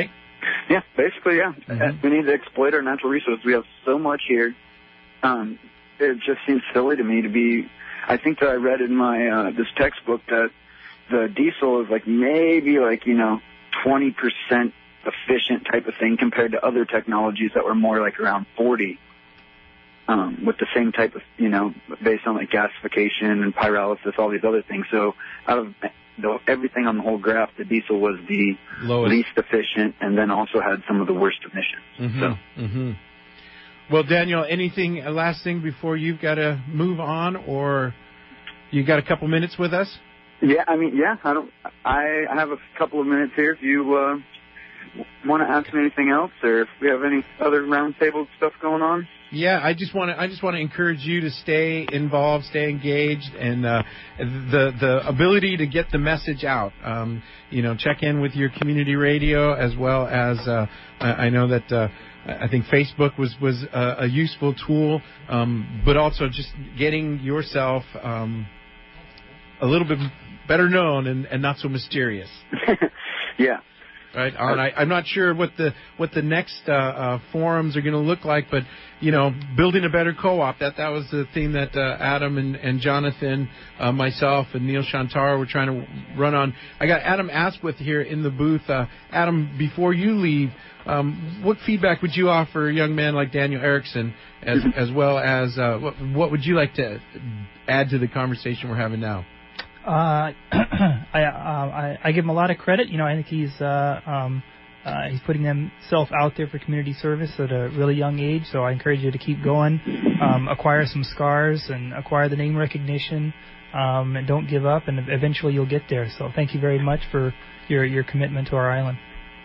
Yeah, basically, yeah. We need to exploit our natural resources. We have so much here. It just seems silly to me to be. I think that I read in my this textbook that the diesel is like maybe 20% efficient type of thing compared to other technologies that were more like around 40. With the same type of, based on like gasification and pyrolysis, all these other things. So out of everything on the whole graph, the diesel was the least efficient and then also had some of the worst emissions. Well, Daniel, last thing before you've got to move on, or you got a couple minutes with us? Yeah, I have a couple of minutes here if you want to ask me anything else, or if we have any other roundtable stuff going on. Yeah, I just want to encourage you to stay involved, stay engaged, and the ability to get the message out. Check in with your community radio, as well as I know that I think Facebook was a useful tool, but also just getting yourself a little bit better known and not so mysterious. Yeah. Right. I'm not sure what the next forums are going to look like, but building a better co-op. That was the theme that Adam and Jonathan, myself, and Neil Shantar were trying to run on. I got Adam Asquith here in the booth. Adam, before you leave, what feedback would you offer a young man like Daniel Erickson, as well as what would you like to add to the conversation we're having now? I give him a lot of credit. I think he's putting himself out there for community service at a really young age. So I encourage you to keep going, acquire some scars, and acquire the name recognition, and don't give up. And eventually you'll get there. So thank you very much for your commitment to our island.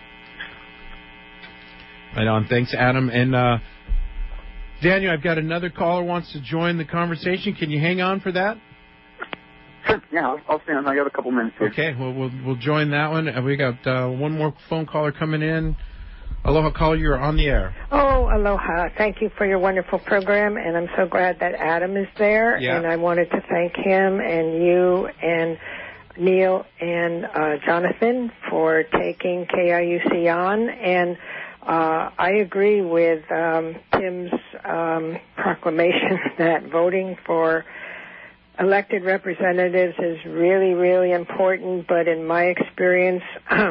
Right on. Thanks, Adam. And Daniel, I've got another caller wants to join the conversation. Can you hang on for that? Sure. Yeah, I'll stay on. I got a couple minutes here. Okay, well, we'll join that one. We got one more phone caller coming in. Aloha caller, you're on the air. Oh, aloha. Thank you for your wonderful program, and I'm so glad that Adam is there. Yeah. And I wanted to thank him and you and Neil and Jonathan for taking KIUC on. And I agree with Tim's proclamation that voting for elected representatives is really, really important, but in my experience,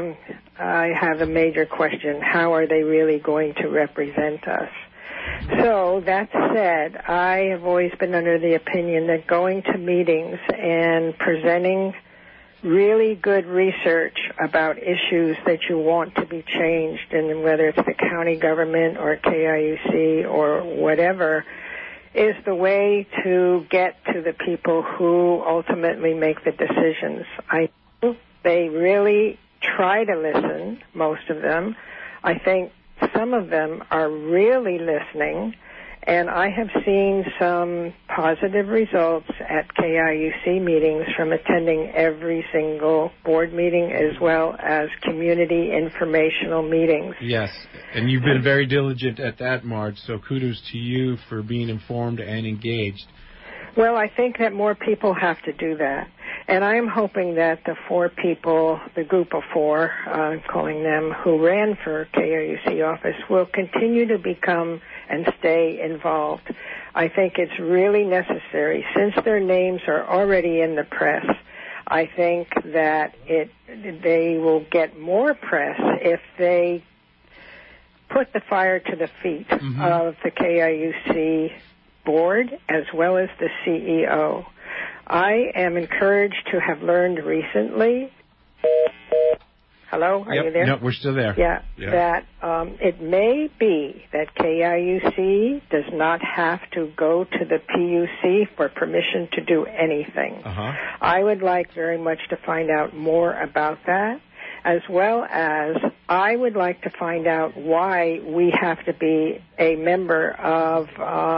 I have a major question. How are they really going to represent us? So, that said, I have always been under the opinion that going to meetings and presenting really good research about issues that you want to be changed, and whether it's the county government or KIUC or whatever, is the way to get to the people who ultimately make the decisions. I think they really try to listen, most of them. I think some of them are really listening, and I have seen some positive results at KIUC meetings from attending every single board meeting as well as community informational meetings. Yes, and you've been very diligent at that, Marge, so kudos to you for being informed and engaged. Well, I think that more people have to do that. And I am hoping that the four people, the group of four, I'm calling them, who ran for KIUC office will continue to become and stay involved. I think it's really necessary. Since their names are already in the press, I think that they will get more press if they put the fire to the feet of the KIUC board as well as the CEO. I am encouraged to have learned recently. Hello, are you there? No, we're still there. Yeah. That it may be that KIUC does not have to go to the PUC for permission to do anything. I would like very much to find out more about that, as well as I would like to find out why we have to be a member of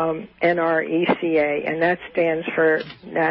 NRECA, and that stands for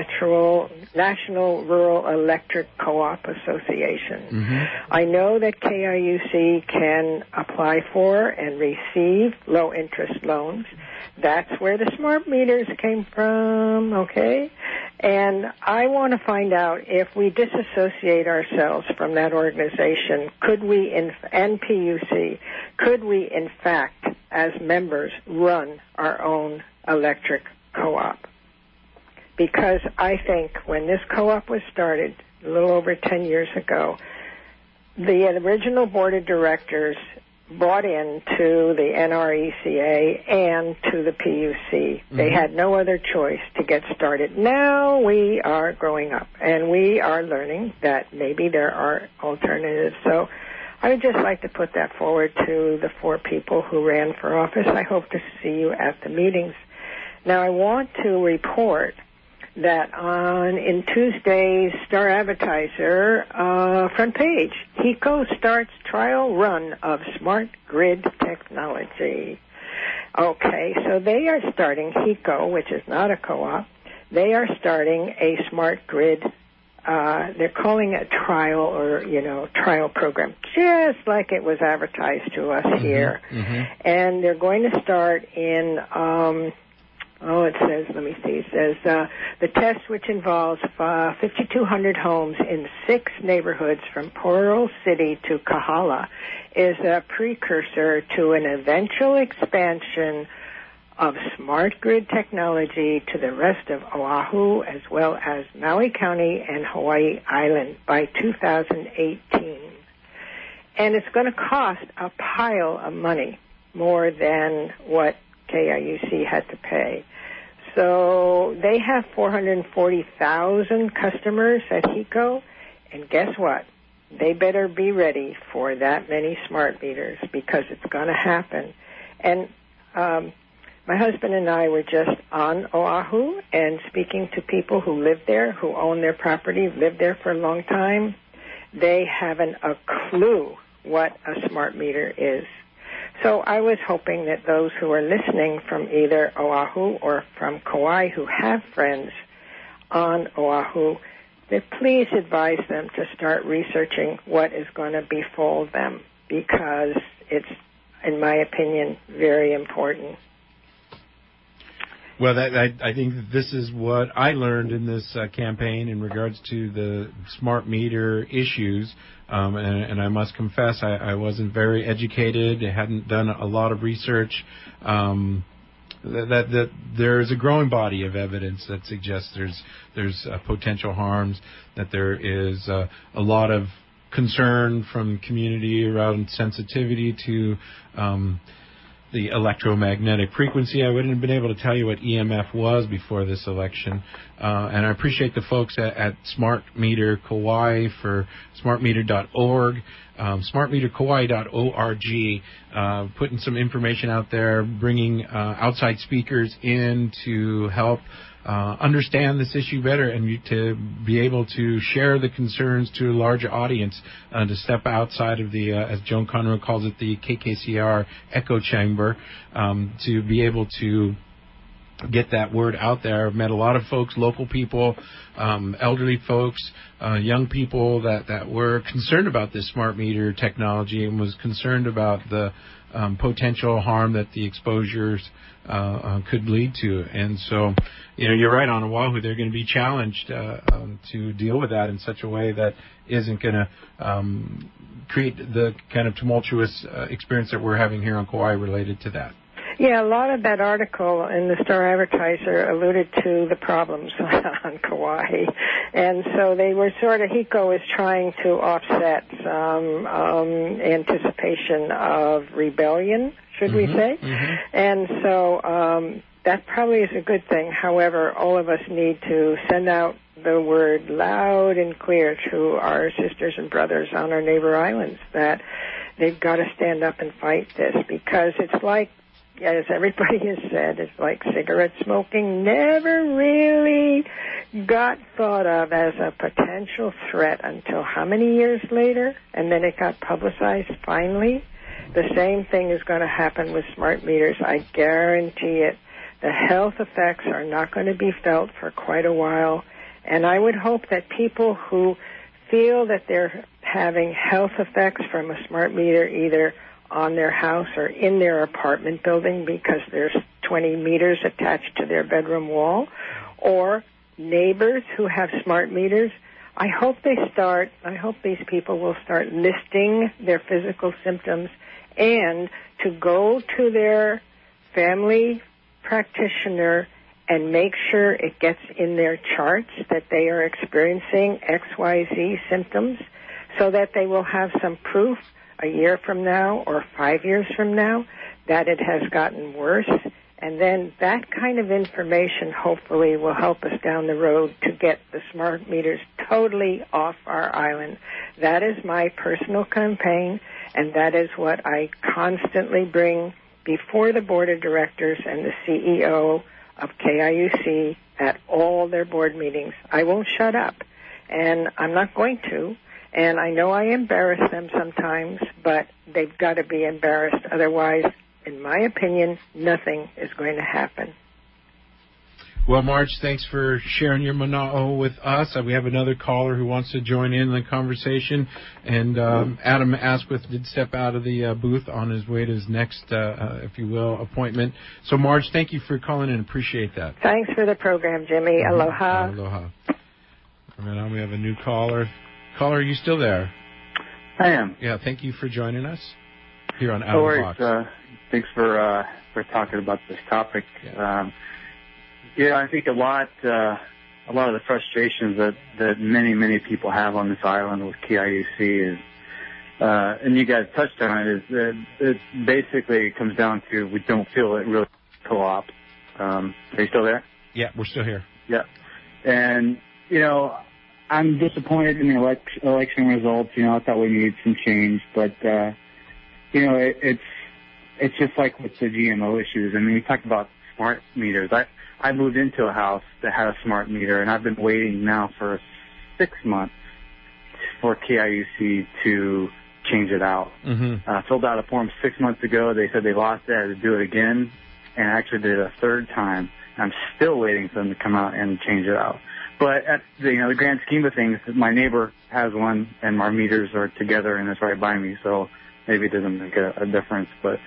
National Rural Electric Co-op Association. I know that KIUC can apply for and receive low-interest loans. That's where the smart meters came from, okay? And I want to find out if we disassociate ourselves from that organization, and PUC, could we in fact, as members, run our own electric co-op? Because I think when this co-op was started a little over 10 years ago, the original board of directors bought into the NRECA and to the PUC. They had no other choice to get started. Now we are growing up, and we are learning that maybe there are alternatives. So I would just like to put that forward to the 4 people who ran for office. I hope to see you at the meetings. Now I want to report that in Tuesday's Star Advertiser front page, HECO starts trial run of smart grid technology. Okay, so they are starting, HECO, which is not a co-op, they are starting a smart grid, they're calling it trial or, trial program, just like it was advertised to us here. And they're going to start in... it says the test, which involves 5,200 homes in 6 neighborhoods from Pearl City to Kahala, is a precursor to an eventual expansion of smart grid technology to the rest of Oahu, as well as Maui County and Hawaii Island by 2018. And it's going to cost a pile of money, more than what KIUC had to pay. So they have 440,000 customers at HECO, and guess what? They better be ready for that many smart meters, because it's going to happen. And my husband and I were just on Oahu and speaking to people who live there, who own their property, lived there for a long time. They haven't a clue what a smart meter is. So I was hoping that those who are listening from either Oahu or from Kauai who have friends on Oahu, that please advise them to start researching what is going to befall them, because it's, in my opinion, very important. Well, I think that this is what I learned in this campaign in regards to the smart meter issues. And I must confess, I wasn't very educated. I hadn't done a lot of research. That there's a growing body of evidence that suggests there's potential harms, that there is a lot of concern from community around sensitivity to the electromagnetic frequency. I wouldn't have been able to tell you what EMF was before this election. And I appreciate the folks at Smart Meter Kauai for smartmeter.org, smartmeterkauai.org, putting some information out there, bringing outside speakers in to help understand this issue better and to be able to share the concerns to a larger audience, to step outside of the, as Joan Conroe calls it, the KKCR echo chamber, to be able to get that word out there. I've met a lot of folks, local people, elderly folks, young people that were concerned about this smart meter technology and was concerned about the potential harm that the exposures could lead to. And so, you're right, on Oahu, they're going to be challenged to deal with that in such a way that isn't going to create the kind of tumultuous experience that we're having here on Kauai related to that. Yeah, a lot of that article in the Star Advertiser alluded to the problems on Kauai. And so they were HECO is trying to offset some anticipation of rebellion, should we say. And so that probably is a good thing. However, all of us need to send out the word loud and clear to our sisters and brothers on our neighbor islands that they've got to stand up and fight this, because it's like, as everybody has said, it's like cigarette smoking never really got thought of as a potential threat until how many years later? And then it got publicized finally. The same thing is going to happen with smart meters. I guarantee it. The health effects are not going to be felt for quite a while. And I would hope that people who feel that they're having health effects from a smart meter, either on their house or in their apartment building because there's 20 meters attached to their bedroom wall, or neighbors who have smart meters, I hope these people will start listing their physical symptoms and to go to their family practitioner and make sure it gets in their charts that they are experiencing XYZ symptoms so that they will have some proof a year from now or 5 years from now that it has gotten worse. And then that kind of information hopefully will help us down the road to get the smart meters totally off our island. That is my personal campaign, and that is what I constantly bring before the board of directors and the CEO of KIUC at all their board meetings. I won't shut up, and I'm not going to. And I know I embarrass them sometimes, but they've got to be embarrassed. Otherwise, in my opinion, nothing is going to happen. Well, Marge, thanks for sharing your mana'o with us. We have another caller who wants to join in the conversation. And Adam Asquith did step out of the booth on his way to his next, if you will, appointment. So, Marge, thank you for calling in. Appreciate that. Thanks for the program, Jimmy. Aloha. Aloha. And now we have a new caller. Caller, are you still there? I am. Yeah, thank you for joining us here on Out of the Box. Thanks for talking about this topic. Yeah, I think a lot of the frustrations that many people have on this island with KIUC is, and you guys touched on it, is that it basically comes down to we don't feel it really co-op. Are you still there? Yeah, we're still here. Yeah, and I'm disappointed in the election results. I thought we needed some change, but it's just like with the GMO issues. I mean, we talked about smart meters. I moved into a house that had a smart meter, and I've been waiting now for 6 months for KIUC to change it out. Mm-hmm. I filled out a form 6 months ago. They said they lost it. I had to do it again, and I actually did it a third time. I'm still waiting for them to come out and change it out. But at the grand scheme of things, my neighbor has one, and our meters are together, and it's right by me, so maybe it doesn't make a difference. But,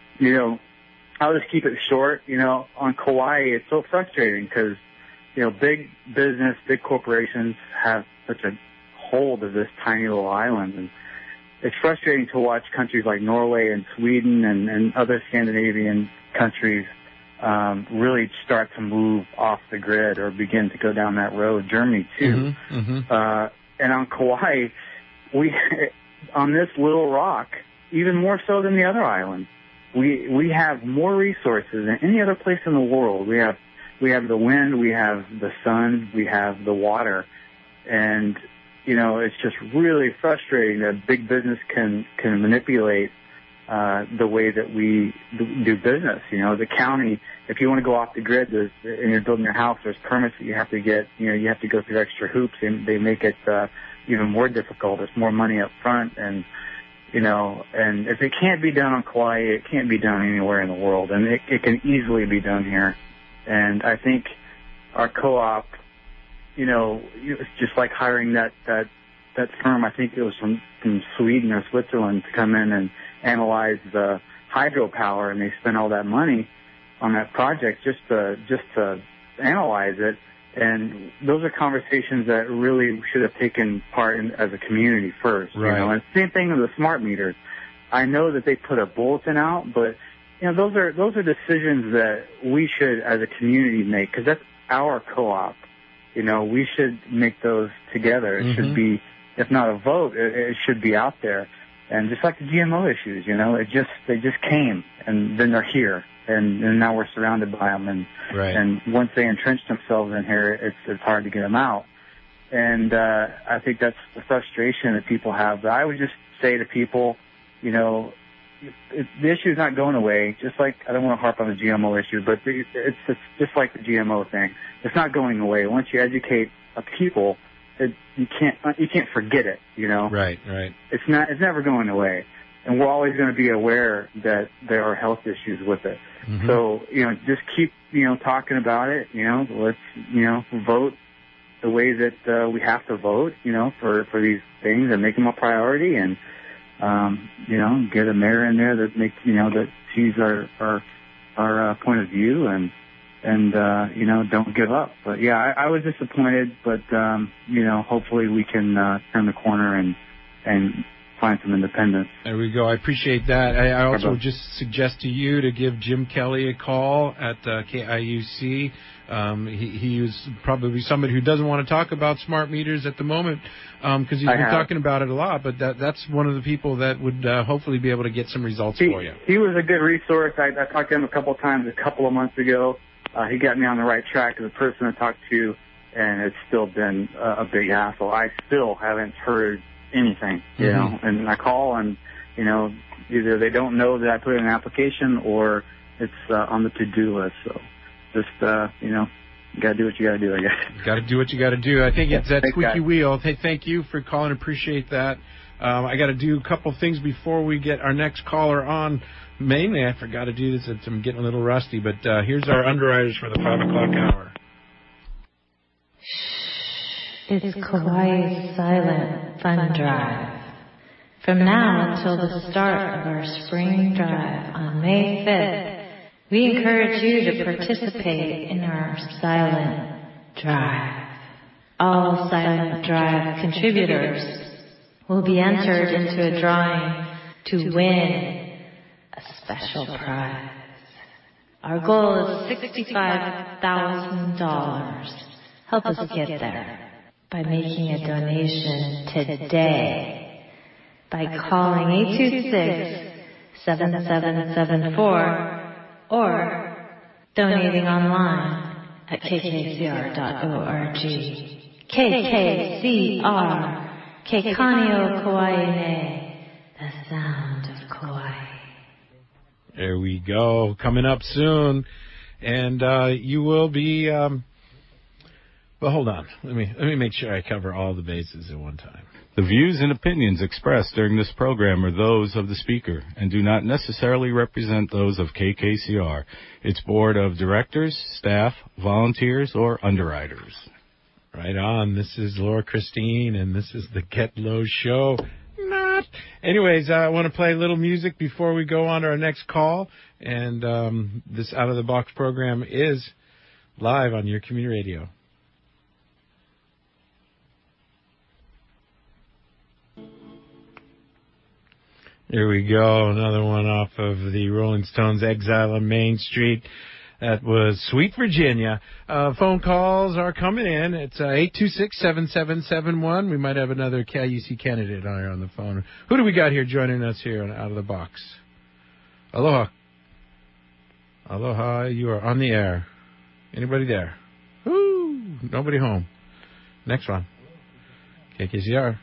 I'll just keep it short. On Kauai, it's so frustrating because, big business, big corporations have such a hold of this tiny little island. And it's frustrating to watch countries like Norway and Sweden and other Scandinavian countries really start to move off the grid or begin to go down that road. Germany, too. Mm-hmm. And on Kauai, on this little rock, even more so than the other islands, we have more resources than any other place in the world. We have the wind, we have the sun, we have the water, and it's just really frustrating that big business can manipulate the way that we do business. The county, if you want to go off the grid and you're building your house, there's permits that you have to get. You have to go through extra hoops, and they make it even more difficult. There's more money up front, and and if it can't be done on Kauai, it can't be done anywhere in the world, and it can easily be done here. And I think our co-op, it's just like hiring that firm. I think it was from Sweden or Switzerland to come in and analyze the hydropower, and they spent all that money on that project just to analyze it. And those are conversations that really should have taken part in as a community first. Right. And same thing with the smart meters. I know that they put a bulletin out, but those are decisions that we should, as a community, make, because that's our co-op. We should make those together. It should be, if not a vote, it should be out there. And just like the GMO issues, they just came, and then they're here, and now we're surrounded by them. And once they entrench themselves in here, it's hard to get them out. And I think that's the frustration that people have. But I would just say to people, the issue is not going away. Just like, I don't want to harp on the GMO issue, but it's just like the GMO thing. It's not going away. Once you educate people, you can't forget it. Right. It's never going away, and we're always going to be aware that there are health issues with it. Mm-hmm. So just keep talking about it. Let's vote the way that we have to vote. For these things, and make them a priority, and get a mayor in there that makes that sees our point of view, and don't give up. But yeah, I was disappointed, but hopefully we can turn the corner and find some independence. There we go. I appreciate that. I also would just suggest to you to give Jim Kelly a call at KIUC. He is probably somebody who doesn't want to talk about smart meters at the moment because he's been talking about it a lot, but that's one of the people that would hopefully be able to get some results for you. He was a good resource. I talked to him a couple of times a couple of months ago. He got me on the right track as a person to talk to, and it's still been a big hassle. I still haven't heard anything, you know, and I call and, either they don't know that I put in an application or it's on the to-do list. So just, you got to do what you got to do, I guess. Got to do what you got to do. I think it's that squeaky wheel. Hey, thank you for calling. Appreciate that. I got to do a couple things before we get our next caller on. Mainly, I forgot to do this. I'm getting a little rusty, but here's our underwriters for the 5 o'clock hour. It's Kauai's Silent Fun Drive. From now until the start of our spring drive on May 5th, we encourage you to participate in our Silent Drive. All Silent Drive contributors will be entered into a drawing to win a special prize. Our goal is $65,000. Help us get there by making a donation today by calling 826-7774 or donating online at kkcr.org. KKCR, Kekanio Kauai, the sound of Kauai. There we go. Coming up soon. And you will be... Well, hold on. Let me make sure I cover all the bases at one time. The views and opinions expressed during this program are those of the speaker and do not necessarily represent those of KKCR, its board of directors, staff, volunteers, or underwriters. Right on. This is Laura Christine, and this is the Get Low Show. Not. Anyways, I want to play a little music before we go on to our next call. And this Out of the Box program is live on your community radio. Here we go, another one off of the Rolling Stones' Exile on Main Street. That was Sweet Virginia. Phone calls are coming in. It's 826-7771. We might have another KIUC candidate on the phone. Who do we got here joining us here on Out of the Box? Aloha. Aloha, you are on the air. Anybody there? Woo! Nobody home. Next one. KKCR.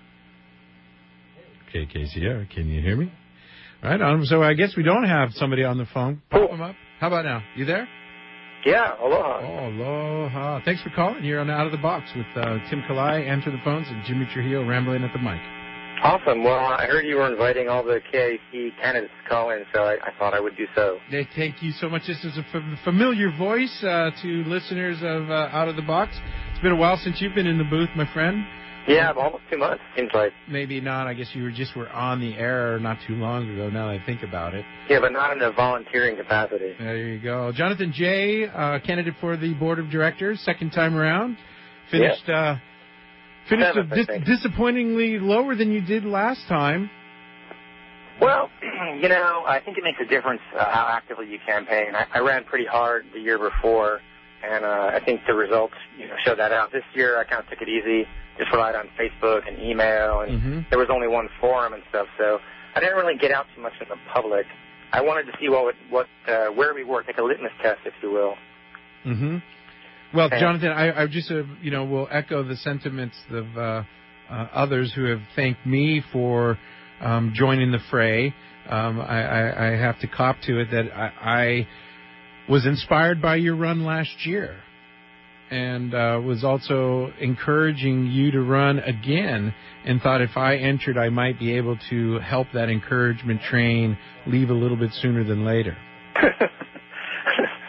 KKCR, can you hear me? Right on. So I guess we don't have somebody on the phone. Pop them up. How about now? You there? Yeah, aloha. Oh, aloha. Thanks for calling. You're on Out of the Box with Tim Kalai, Answer the Phones, and Jimmy Trujillo rambling at the mic. Awesome. Well, I heard you were inviting all the KIC candidates to call in, so I thought I would do so. Hey, thank you so much. This is a familiar voice to listeners of Out of the Box. It's been a while since you've been in the booth, my friend. Yeah, almost 2 months, seems like. Maybe not. I guess you were on the air not too long ago, now that I think about it. Yeah, but not in a volunteering capacity. There you go. Jonathan Jay, candidate for the board of directors, second time around. Finished Seventh, disappointingly lower than you did last time. Well, I think it makes a difference how actively you campaign. I ran pretty hard the year before, and I think the results show that out. This year I kind of took it easy. Just relied on Facebook and email, and there was only one forum and stuff, so I didn't really get out too much in the public. I wanted to see where we were, take a litmus test, if you will. Mm-hmm. Well, Jonathan, I just will echo the sentiments of others who have thanked me for joining the fray. I have to cop to it that I was inspired by your run last year. And was also encouraging you to run again, and thought if I entered, I might be able to help that encouragement train leave a little bit sooner than later. I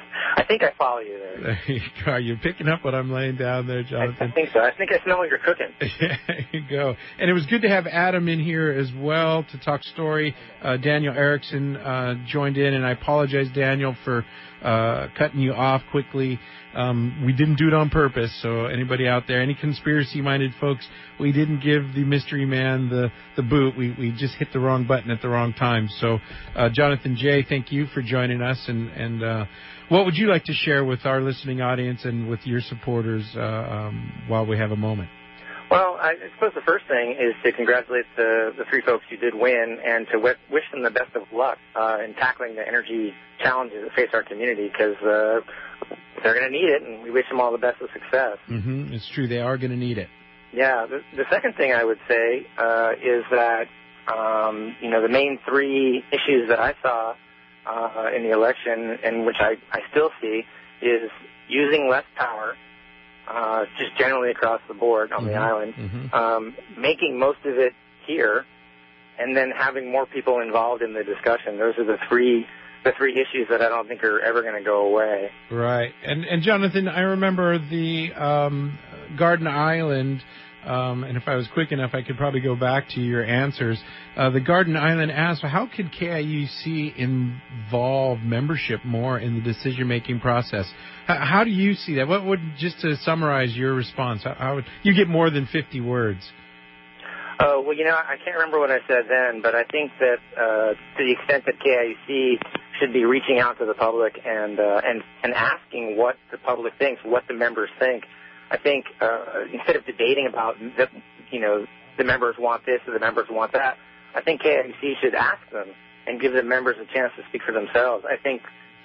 think I follow you there. There you go. Are you picking up what I'm laying down there, Jonathan? I think so. I think I smell what you're cooking. There you go. And it was good to have Adam in here as well to talk story. Daniel Erickson joined in, and I apologize, Daniel, for cutting you off quickly. We didn't do it on purpose, so anybody out there, any conspiracy-minded folks, we didn't give the mystery man the boot. We just hit the wrong button at the wrong time. So, Jonathan J., thank you for joining us, and what would you like to share with our listening audience and with your supporters while we have a moment? Well, I suppose the first thing is to congratulate the three folks who did win and to wish them the best of luck in tackling the energy challenges that face our community, because they're going to need it, and we wish them all the best of success. Mm-hmm. It's true. They are going to need it. Yeah. The second thing I would say is that, the main three issues that I saw in the election, and which I still see, is using less power, just generally across the board on the island, making most of it here, and then having more people involved in the discussion. Those are the three issues that I don't think are ever going to go away. Right. And Jonathan, I remember the Garden Island, and if I was quick enough, I could probably go back to your answers. The Garden Island asked, how could KIUC involve membership more in the decision-making process? How do you see that? What would, just to summarize your response, how would you get more than 50 words? Oh, well, I can't remember what I said then, but I think that to the extent that KIUC should be reaching out to the public and asking what the public thinks, what the members think. I think instead of debating about the members want this or the members want that, I think KIUC should ask them and give the members a chance to speak for themselves. I think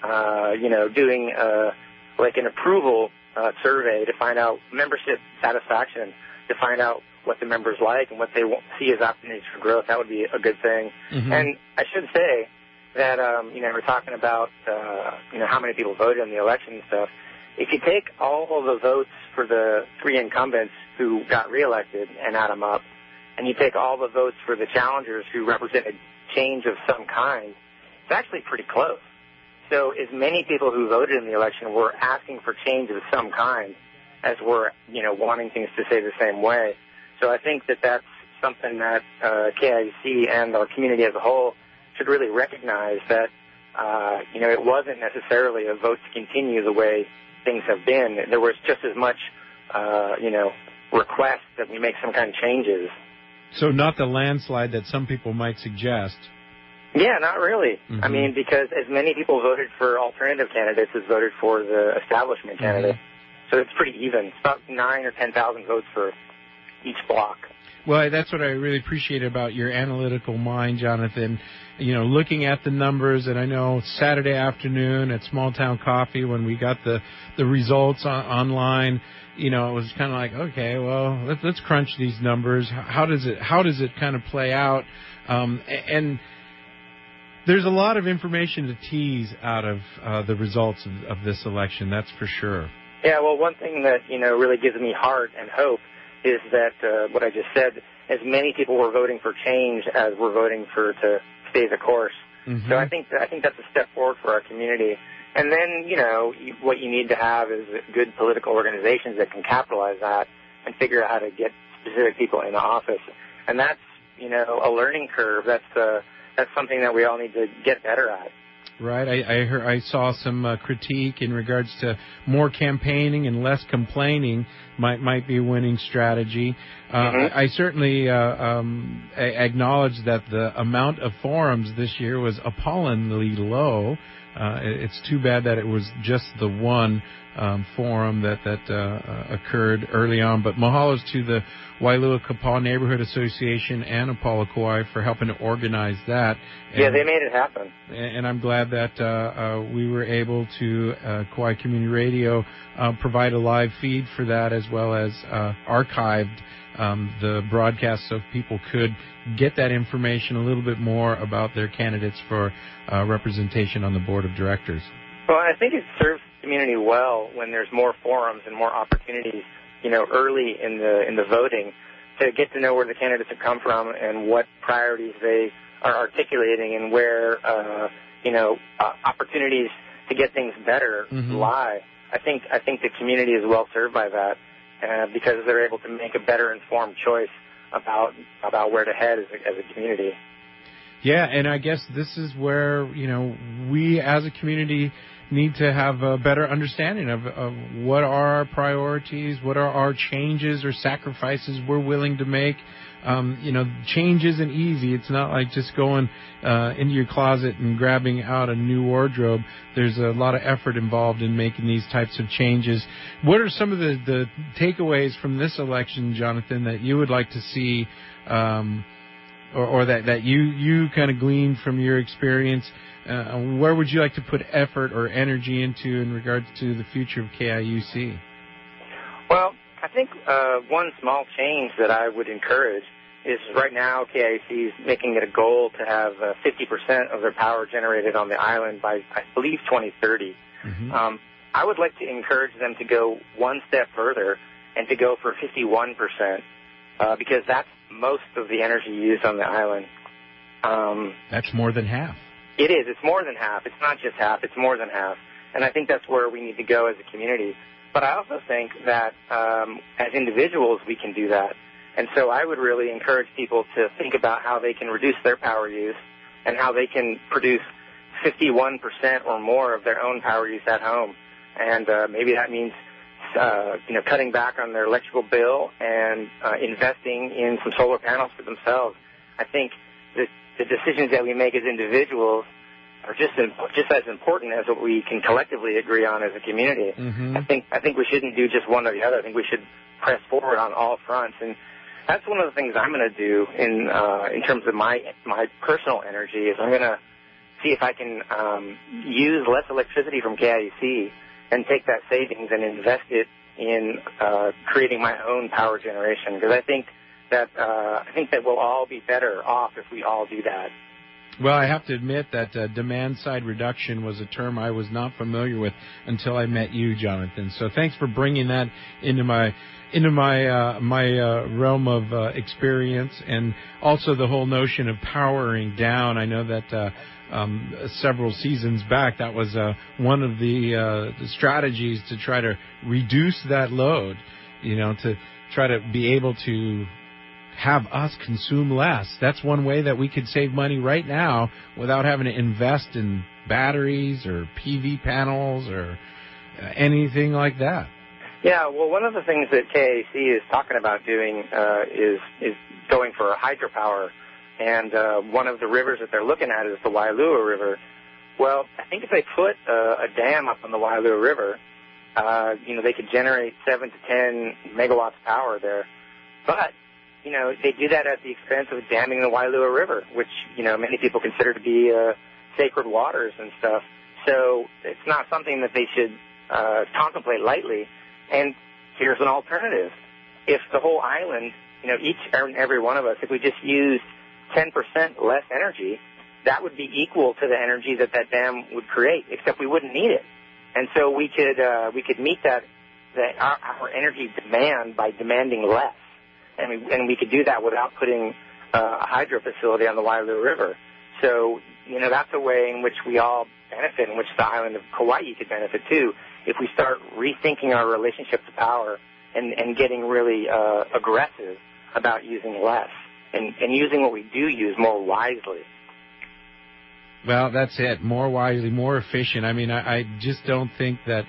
doing like an approval survey to find out membership satisfaction, to find out what the members like and what they see as opportunities for growth, that would be a good thing. Mm-hmm. And I should say that, we're talking about, how many people voted in the election and stuff. If you take all of the votes for the three incumbents who got reelected and add them up, and you take all the votes for the challengers who represented change of some kind, it's actually pretty close. So as many people who voted in the election were asking for change of some kind as were, wanting things to stay the same way. So I think that that's something that KIUC and our community as a whole should really recognize, that, it wasn't necessarily a vote to continue the way things have been. There was just as much, request that we make some kind of changes. So not the landslide that some people might suggest. Yeah, not really. Mm-hmm. I mean, because as many people voted for alternative candidates as voted for the establishment candidate. So it's pretty even. It's about 9,000 or 10,000 votes for each block. Well, that's what I really appreciate about your analytical mind, Jonathan. Looking at the numbers, and I know Saturday afternoon at Small Town Coffee when we got the results online, it was kind of like, okay, well, let's crunch these numbers. How does it kind of play out? And there's a lot of information to tease out of the results of this election, that's for sure. Yeah, well, one thing that, really gives me heart and hope is that what I just said, as many people were voting for change as were voting to stay the course. Mm-hmm. So I think that's a step forward for our community. And then, what you need to have is good political organizations that can capitalize that and figure out how to get specific people in the office. And that's, a learning curve. That's something that we all need to get better at. Right. I saw some critique in regards to more campaigning and less complaining might be a winning strategy. I certainly acknowledge that the amount of forums this year was appallingly low. It's too bad that it was just the one forum that occurred early on. But mahalos to the Wailua-Kapaw Neighborhood Association and Apollo Kauai for helping to organize that. Yeah, they made it happen. And I'm glad that we were able to, Kauai Community Radio, provide a live feed for that, as well as archived the broadcast so people could get that information a little bit more about their candidates for representation on the board of directors. Well, I think it serves the community well when there's more forums and more opportunities, early in the voting, to get to know where the candidates have come from and what priorities they are articulating, and where opportunities to get things better lie. I think the community is well served by that because they're able to make a better informed choice about where to head as a community. Yeah, and I guess this is where, we as a community need to have a better understanding of what are our priorities, what are our changes or sacrifices we're willing to make. Change isn't easy. It's not like just going into your closet and grabbing out a new wardrobe. There's a lot of effort involved in making these types of changes. What are some of the takeaways from this election, Jonathan, that you would like to see or that you kind of gleaned from your experience? Where would you like to put effort or energy into in regards to the future of KIUC? Well, I think one small change that I would encourage is right now KIUC is making it a goal to have 50% of their power generated on the island by, I believe, 2030. I would like to encourage them to go one step further and to go for 51%. Because that's most of the energy used on the island. That's more than half. It is. It's more than half. It's not just half. It's more than half. And I think that's where we need to go as a community. But I also think that as individuals, we can do that. And so I would really encourage people to think about how they can reduce their power use and how they can produce 51% or more of their own power use at home. And maybe that means cutting back on their electrical bill and investing in some solar panels for themselves. I think the decisions that we make as individuals are just as important as what we can collectively agree on as a community. I think we shouldn't do just one or the other. I think we should press forward on all fronts, and that's one of the things I'm going to do in terms of my personal energy. Is I'm going to see if I can use less electricity from KIUC and take that savings and invest it in creating my own power generation, because I think that we'll all be better off if we all do that. Well, I have to admit that demand side reduction was a term I was not familiar with until I met you, Jonathan. So thanks for bringing that into my realm of experience, and also the whole notion of powering down. I know that several seasons back, that was one of the strategies to try to reduce that load, to try to be able to have us consume less. That's one way that we could save money right now without having to invest in batteries or PV panels or anything like that. Yeah, well, one of the things that KIUC is talking about doing is going for hydropower. And one of the rivers that they're looking at is the Wailua River. Well, I think if they put a dam up on the Wailua River, they could generate 7 to 10 megawatts of power there. But, they do that at the expense of damming the Wailua River, which, many people consider to be sacred waters and stuff. So it's not something that they should contemplate lightly. And here's an alternative. If the whole island, each and every one of us, if we just used 10% less energy, that would be equal to the energy that dam would create, except we wouldn't need it. And so we could meet our energy demand by demanding less. And we could do that without putting a hydro facility on the Wailua River. So, that's a way in which we all benefit, in which the island of Kauai could benefit too, if we start rethinking our relationship to power and getting really aggressive about using less and using what we do use more wisely. Well, that's it. More wisely, more efficient. I mean, I just don't think that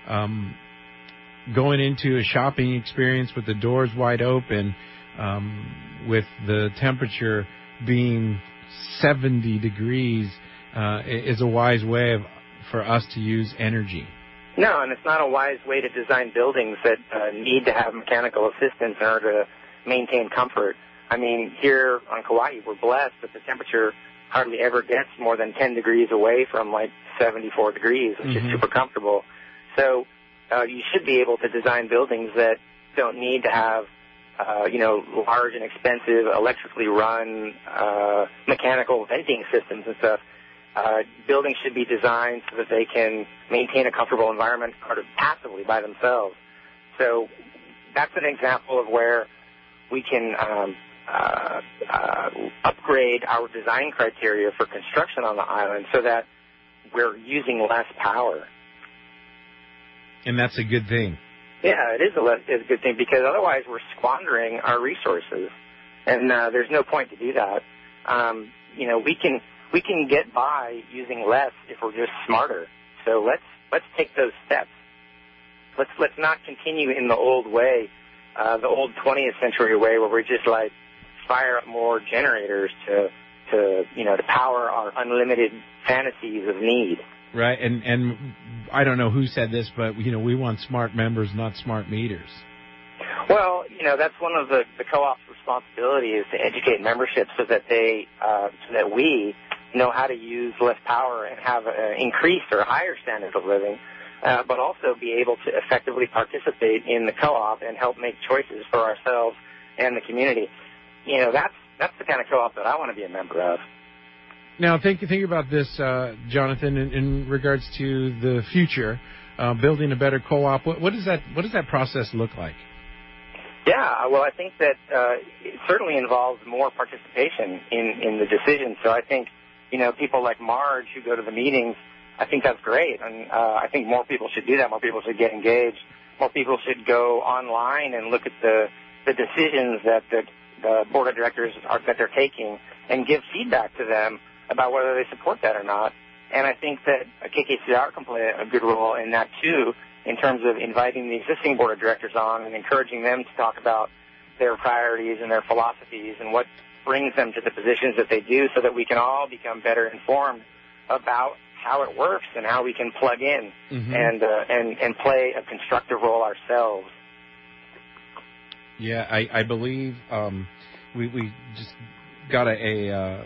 going into a shopping experience with the doors wide open, with the temperature being 70 degrees, is a wise way for us to use energy. No, and it's not a wise way to design buildings that need to have mechanical assistance in order to maintain comfort. I mean, here on Kauai, we're blessed that the temperature hardly ever gets more than 10 degrees away from 74 degrees, which is super comfortable. So you should be able to design buildings that don't need to have, large and expensive electrically run mechanical venting systems and stuff. Buildings should be designed so that they can maintain a comfortable environment passively by themselves. So that's an example of where we can upgrade our design criteria for construction on the island so that we're using less power. And that's a good thing. Yeah, it is a good thing, because otherwise we're squandering our resources, and there's no point to do that. We can get by using less if we're just smarter. So let's take those steps. Let's not continue in the old way, the old 20th century way, where we just like fire up more generators to power our unlimited fantasies of need. Right, and I don't know who said this, but we want smart members, not smart meters. Well, that's one of the co-op's responsibilities, to educate membership so that we know how to use less power and have an increased or higher standard of living, but also be able to effectively participate in the co-op and help make choices for ourselves and the community. That's the kind of co-op that I want to be a member of. Now, think about this, Jonathan, in regards to the future, building a better co-op. What does that process look like? Yeah, well, I think that it certainly involves more participation in the decision. So I think, people like Marge who go to the meetings, I think that's great. And I think more people should do that. More people should get engaged. More people should go online and look at the decisions that the board of directors that they're taking and give feedback to them about whether they support that or not. And I think that KKCR can play a good role in that, too, in terms of inviting the existing board of directors on and encouraging them to talk about their priorities and their philosophies and what brings them to the positions that they do, so that we can all become better informed about how it works and how we can plug in and play a constructive role ourselves. Yeah, I believe we just got a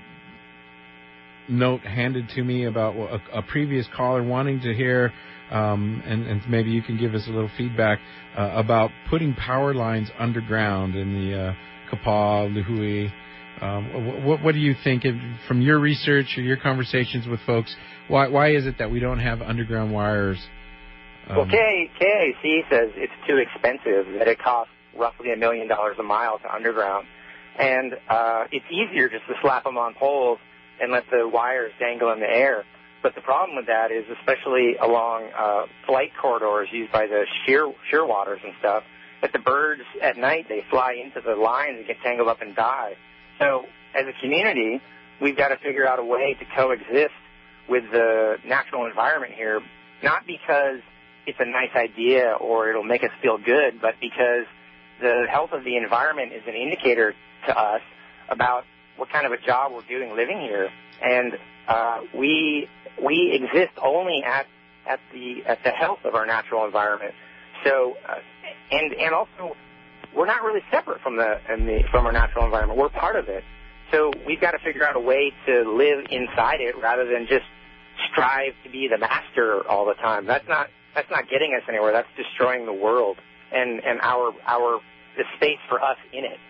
note handed to me about a previous caller wanting to hear, and maybe you can give us a little feedback about putting power lines underground in the Kapaa, Lihue. What do you think, from your research or your conversations with folks, why is it that we don't have underground wires? Well, KAC says it's too expensive, that it costs roughly $1 million a mile to underground. And it's easier just to slap them on poles and let the wires dangle in the air. But the problem with that is, especially along flight corridors used by the shearwaters and stuff, that the birds at night, they fly into the lines and get tangled up and die. So as a community, we've got to figure out a way to coexist with the natural environment here, not because it's a nice idea or it'll make us feel good, but because the health of the environment is an indicator to us about what kind of a job we're doing living here. And we exist only at the health of our natural environment. So and also, we're not really separate from our natural environment. We're part of it. So we've got to figure out a way to live inside it rather than just strive to be the master all the time. That's not getting us anywhere. That's destroying the world and the space for us in it.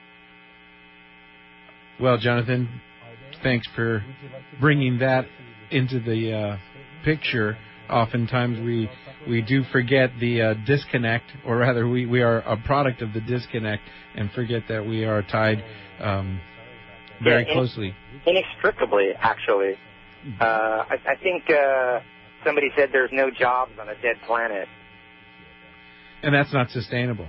Well, Jonathan, thanks for bringing that into the picture. Oftentimes we do forget the disconnect, or rather we are a product of the disconnect and forget that we are tied very closely. Inextricably, actually. I think somebody said there's no jobs on a dead planet. And that's not sustainable.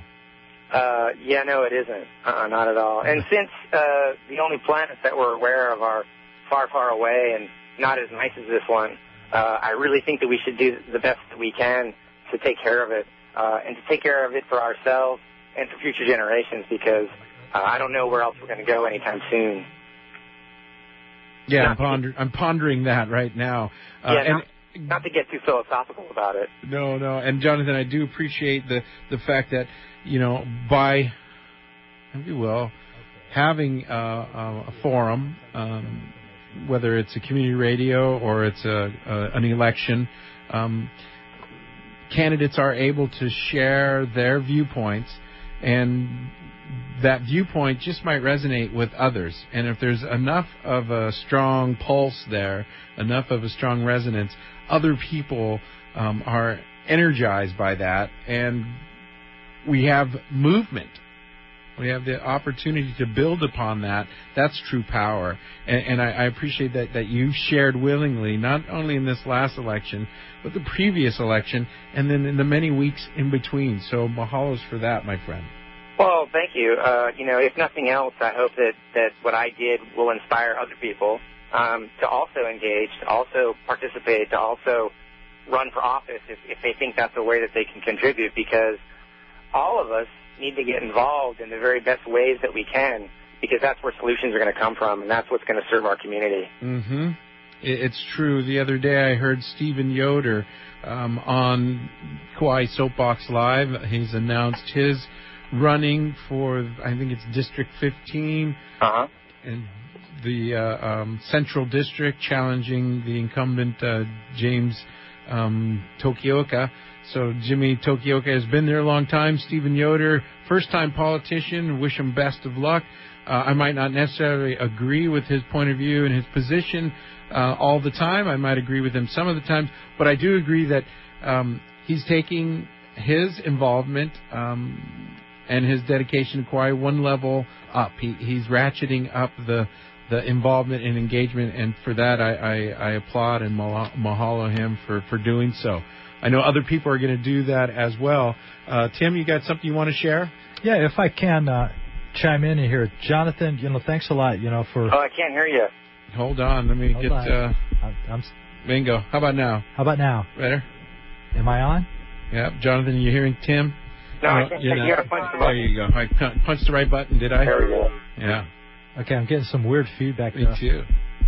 No, it isn't. Not at all. And since the only planets that we're aware of are far, far away and not as nice as this one, I really think that we should do the best that we can to take care of it, and to take care of it for ourselves and for future generations, because I don't know where else we're going to go anytime soon. Yeah, I'm pondering that right now. Not to get too philosophical about it. No. And Jonathan, I do appreciate the fact that, by, if you will, having a forum, whether it's a community radio or it's an election, candidates are able to share their viewpoints, and that viewpoint just might resonate with others. And if there's enough of a strong pulse there, enough of a strong resonance, other people are energized by that, and we have movement. We have the opportunity to build upon that. That's true power. And I appreciate that you shared willingly, not only in this last election, but the previous election, and then in the many weeks in between. So mahalos for that, my friend. Well, thank you. If nothing else, I hope that what I did will inspire other people to also engage, to also participate, to also run for office if they think that's a way that they can contribute, because all of us need to get involved in the very best ways that we can, because that's where solutions are going to come from, and that's what's going to serve our community. Mm-hmm. It's true. The other day I heard Stephen Yoder on Kauai Soapbox Live. He's announced his running for, I think it's District 15, and the Central District, challenging the incumbent James Tokioka. So Jimmy Tokioka has been there a long time. Stephen Yoder, first-time politician. Wish him best of luck. I might not necessarily agree with his point of view and his position all the time. I might agree with him some of the times, but I do agree that he's taking his involvement and his dedication to Kauai one level up. He's ratcheting up the involvement and engagement, and for that I applaud and mahalo him for doing so. I know other people are going to do that as well. Tim, you got something you want to share? Yeah, if I can chime in here. Jonathan, thanks a lot, for... Oh, I can't hear you. Hold on, let me bingo. How about now? Better? Am I on? Yeah, Jonathan, are you hearing Tim? No, I can't. You got to punch the button. There you go. I punched the right button, did I? There we go. Yeah. Okay, I'm getting some weird feedback. Me too.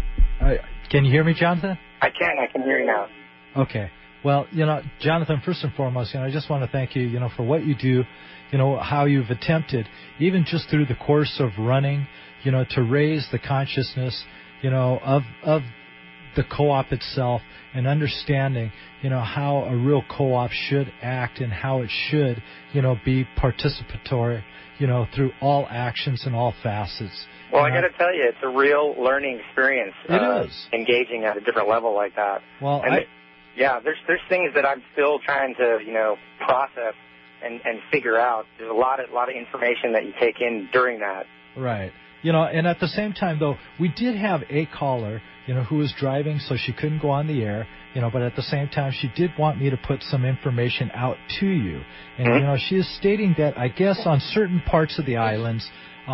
Can you hear me, Jonathan? I can hear you now. Okay. Well, Jonathan, first and foremost, I just want to thank you, for what you do, how you've attempted, even just through the course of running, to raise the consciousness, of the co-op itself, and understanding, how a real co-op should act and how it should, be participatory, through all actions and all facets. Well, I got to tell you, it's a real learning experience. It is. Engaging at a different level like that. Well, there's things that I'm still trying to, process and figure out. There's a lot of information that you take in during that. Right. And at the same time, though, we did have a caller, who was driving, so she couldn't go on the air, but at the same time, she did want me to put some information out to you. And, she is stating that, I guess, on certain parts of the islands,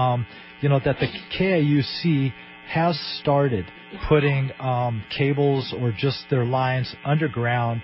that the KIUC has started putting cables or just their lines underground,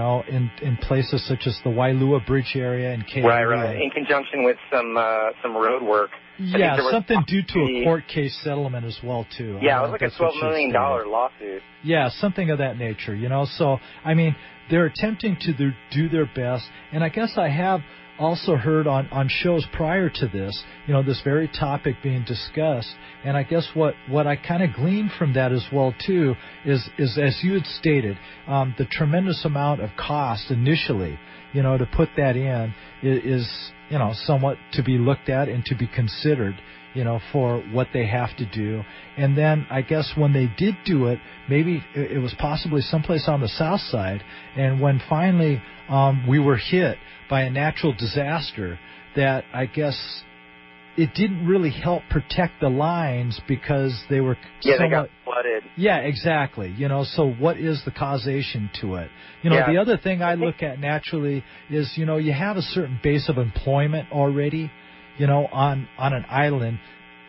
in places such as the Wailua Bridge area and Kailua. Right. In conjunction with some road work. Yeah, something due to a court case settlement as well, too. Yeah, it was like a $12 million lawsuit. Yeah, something of that nature, So, I mean, they're attempting to do their best. And I guess I have also heard on shows prior to this, this very topic being discussed. And I guess what I kind of gleaned from that as well, too, is as you had stated, the tremendous amount of cost initially, to put that in is somewhat to be looked at and to be considered, for what they have to do. And then I guess when they did do it, maybe it was possibly someplace on the south side. And when finally we were hit by a natural disaster, that I guess it didn't really help protect the lines because they were they got flooded. Yeah, exactly. So what is the causation to it? The other thing I look at naturally is, you have a certain base of employment already, on an island.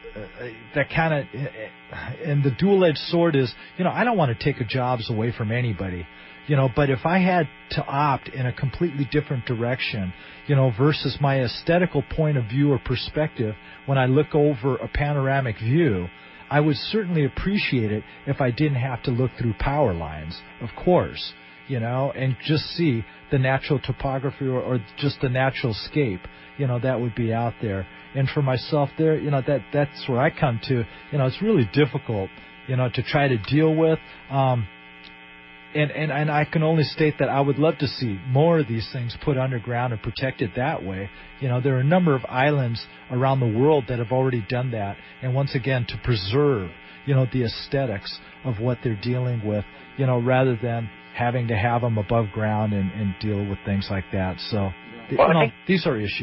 That kind of, and the dual-edged sword is, I don't want to take jobs away from anybody. But if I had to opt in a completely different direction, versus my aesthetical point of view or perspective, when I look over a panoramic view, I would certainly appreciate it if I didn't have to look through power lines, of course, and just see the natural topography or just the natural scape, that would be out there. And for myself there, that's where I come to, it's really difficult, to try to deal with. And I can only state that I would love to see more of these things put underground and protected that way. There are a number of islands around the world that have already done that. And once again, to preserve, the aesthetics of what they're dealing with, rather than having to have them above ground and deal with things like that. So, these are issues. I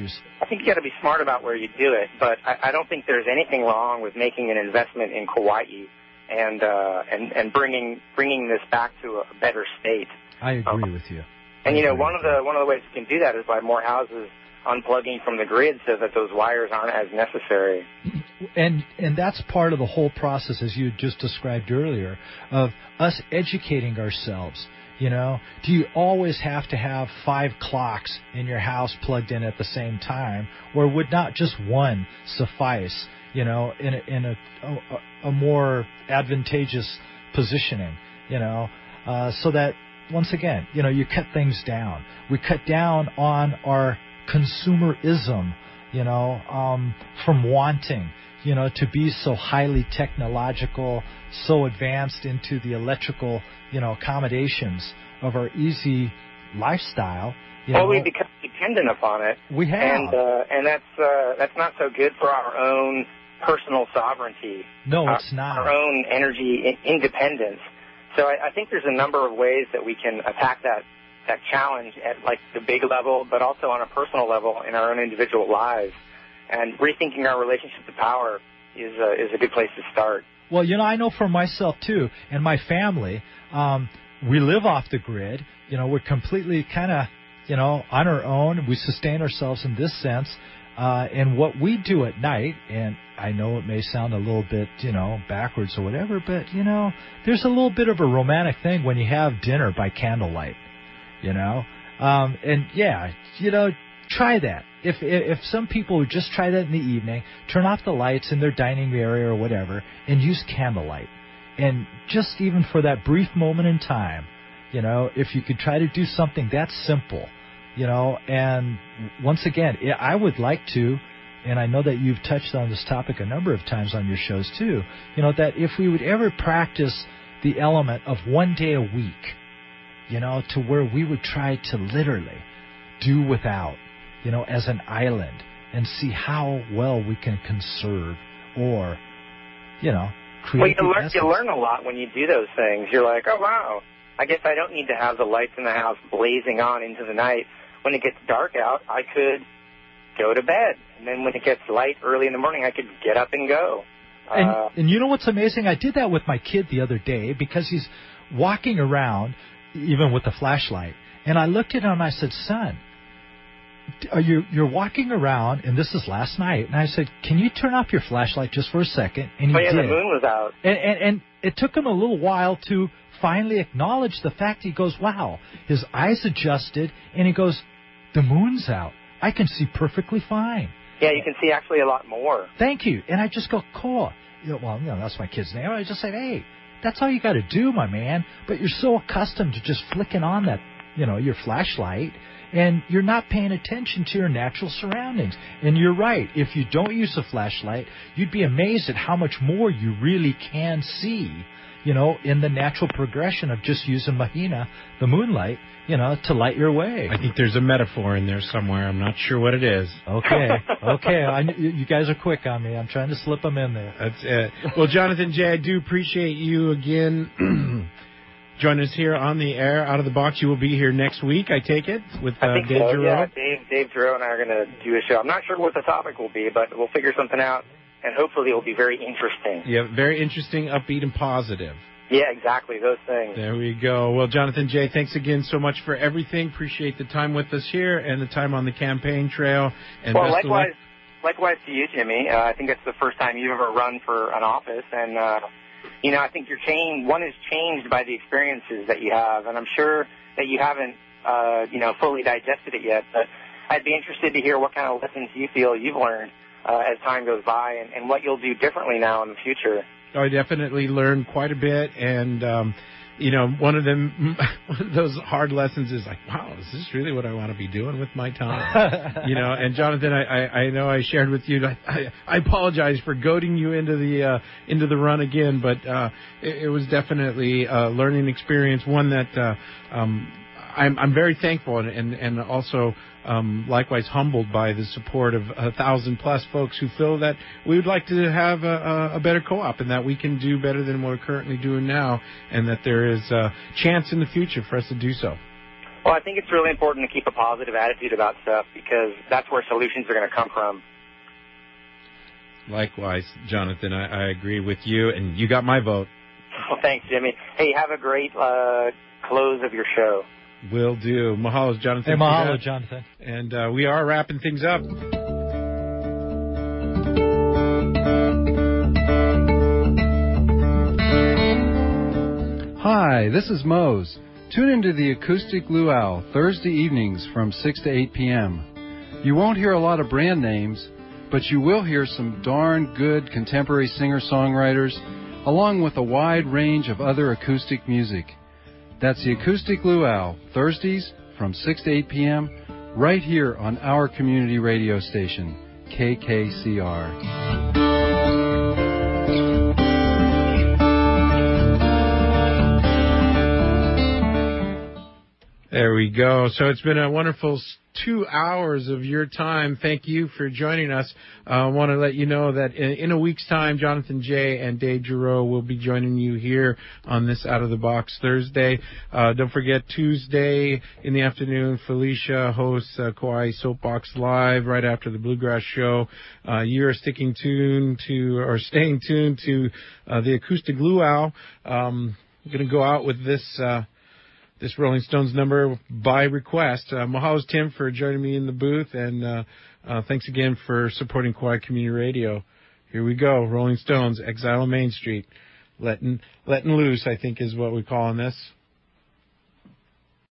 think you got to be smart about where you do it, but I don't think there's anything wrong with making an investment in Kauai and bringing this back to a better state. I agree with you. And one of the ways you can do that is by more houses unplugging from the grid so that those wires aren't as necessary. And that's part of the whole process, as you just described earlier, of us educating ourselves. Do you always have to have 5 clocks in your house plugged in at the same time, or would not just one suffice? In a more advantageous positioning. So that once again, you cut things down. We cut down on our consumerism. From wanting. To be so highly technological, so advanced into the electrical, accommodations of our easy lifestyle. We become dependent upon it. We have. And that's not so good for our own personal sovereignty. No, it's not. Our own energy independence. So I think there's a number of ways that we can attack that challenge at like the big level, but also on a personal level in our own individual lives. And rethinking our relationship to power is a good place to start. Well, I know for myself, too, and my family, we live off the grid. We're completely kind of, on our own. We sustain ourselves in this sense. And what we do at night, and I know it may sound a little bit, backwards or whatever, but, there's a little bit of a romantic thing when you have dinner by candlelight, And, yeah, try that. If some people would just try that in the evening, turn off the lights in their dining area or whatever, and use candlelight. And just even for that brief moment in time, if you could try to do something that simple, and once again, I would like to, and I know that you've touched on this topic a number of times on your shows too, that if we would ever practice the element of one day a week, to where we would try to literally do without, as an island, and see how well we can conserve or, create. Well, you learn a lot when you do those things. You're like, oh, wow, I guess I don't need to have the lights in the house blazing on into the night. When it gets dark out, I could go to bed. And then when it gets light early in the morning, I could get up and go. And you know what's amazing? I did that with my kid the other day because he's walking around, even with the flashlight. And I looked at him and I said, son, you're walking around, and this is last night, and I said, can you turn off your flashlight just for a second? And he did. The moon was out. And it took him a little while to finally acknowledge the fact. He goes, wow, his eyes adjusted, and he goes, the moon's out. I can see perfectly fine. Yeah, you can see actually a lot more. Thank you. And I just go, cool. That's my kid's name. I just said, hey, that's all you got to do, my man. But you're so accustomed to just flicking on that, your flashlight, and you're not paying attention to your natural surroundings. And you're right. If you don't use a flashlight, you'd be amazed at how much more you really can see, in the natural progression of just using Mahina, the moonlight, to light your way. I think there's a metaphor in there somewhere. I'm not sure what it is. Okay. You guys are quick on me. I'm trying to slip them in there. That's it. Well, Jonathan J., I do appreciate you again. Join us here on the air, Out of the Box. You will be here next week, I take it, with Dave Giroux? Yeah, Dave Giroux and I are going to do a show. I'm not sure what the topic will be, but we'll figure something out, and hopefully it will be very interesting. Yeah, very interesting, upbeat, and positive. Yeah, exactly, those things. There we go. Well, Jonathan J., thanks again so much for everything. Appreciate the time with us here and the time on the campaign trail. And well, likewise to you, Jimmy. I think it's the first time you've ever run for an office, and I think one is changed by the experiences that you have, and I'm sure that you haven't, fully digested it yet, but I'd be interested to hear what kind of lessons you feel you've learned as time goes by and what you'll do differently now in the future. I definitely learned quite a bit, and, one of those hard lessons is like, wow, is this really what I want to be doing with my time? And Jonathan, I know I shared with you, I apologize for goading you into the run again, but it was definitely a learning experience, one that I'm very thankful and also likewise humbled by the support of 1,000+ folks who feel that we would like to have a better co-op and that we can do better than what we're currently doing now, and that there is a chance in the future for us to do so. Well, I think it's really important to keep a positive attitude about stuff because that's where solutions are going to come from. Likewise, Jonathan, I agree with you, and you got my vote. Well, thanks, Jimmy. Hey, have a great close of your show. Will do. Mahalo, Jonathan. Hey, mahalo, Jonathan. And we are wrapping things up. Hi, this is Mose. Tune into the Acoustic Luau Thursday evenings from 6 to 8 p.m. You won't hear a lot of brand names, but you will hear some darn good contemporary singer-songwriters, along with a wide range of other acoustic music. That's the Acoustic Luau, Thursdays from 6 to 8 p.m., right here on our community radio station, KKCR. There we go. So it's been a wonderful 2 hours of your time. Thank you for joining us. I want to let you know that in a week's time, Jonathan J. and Dave Giroux will be joining you here on this Out of the Box Thursday. Don't forget, Tuesday in the afternoon, Felicia hosts Kauai Soapbox Live right after the Bluegrass Show. You're staying tuned to the Acoustic Luau. I'm going to go out with this Rolling Stones number by request. Mahalo, Tim, for joining me in the booth, and thanks again for supporting Kauai Community Radio. Here we go, Rolling Stones, Exile on Main Street. Letting loose, I think, is what we call on this.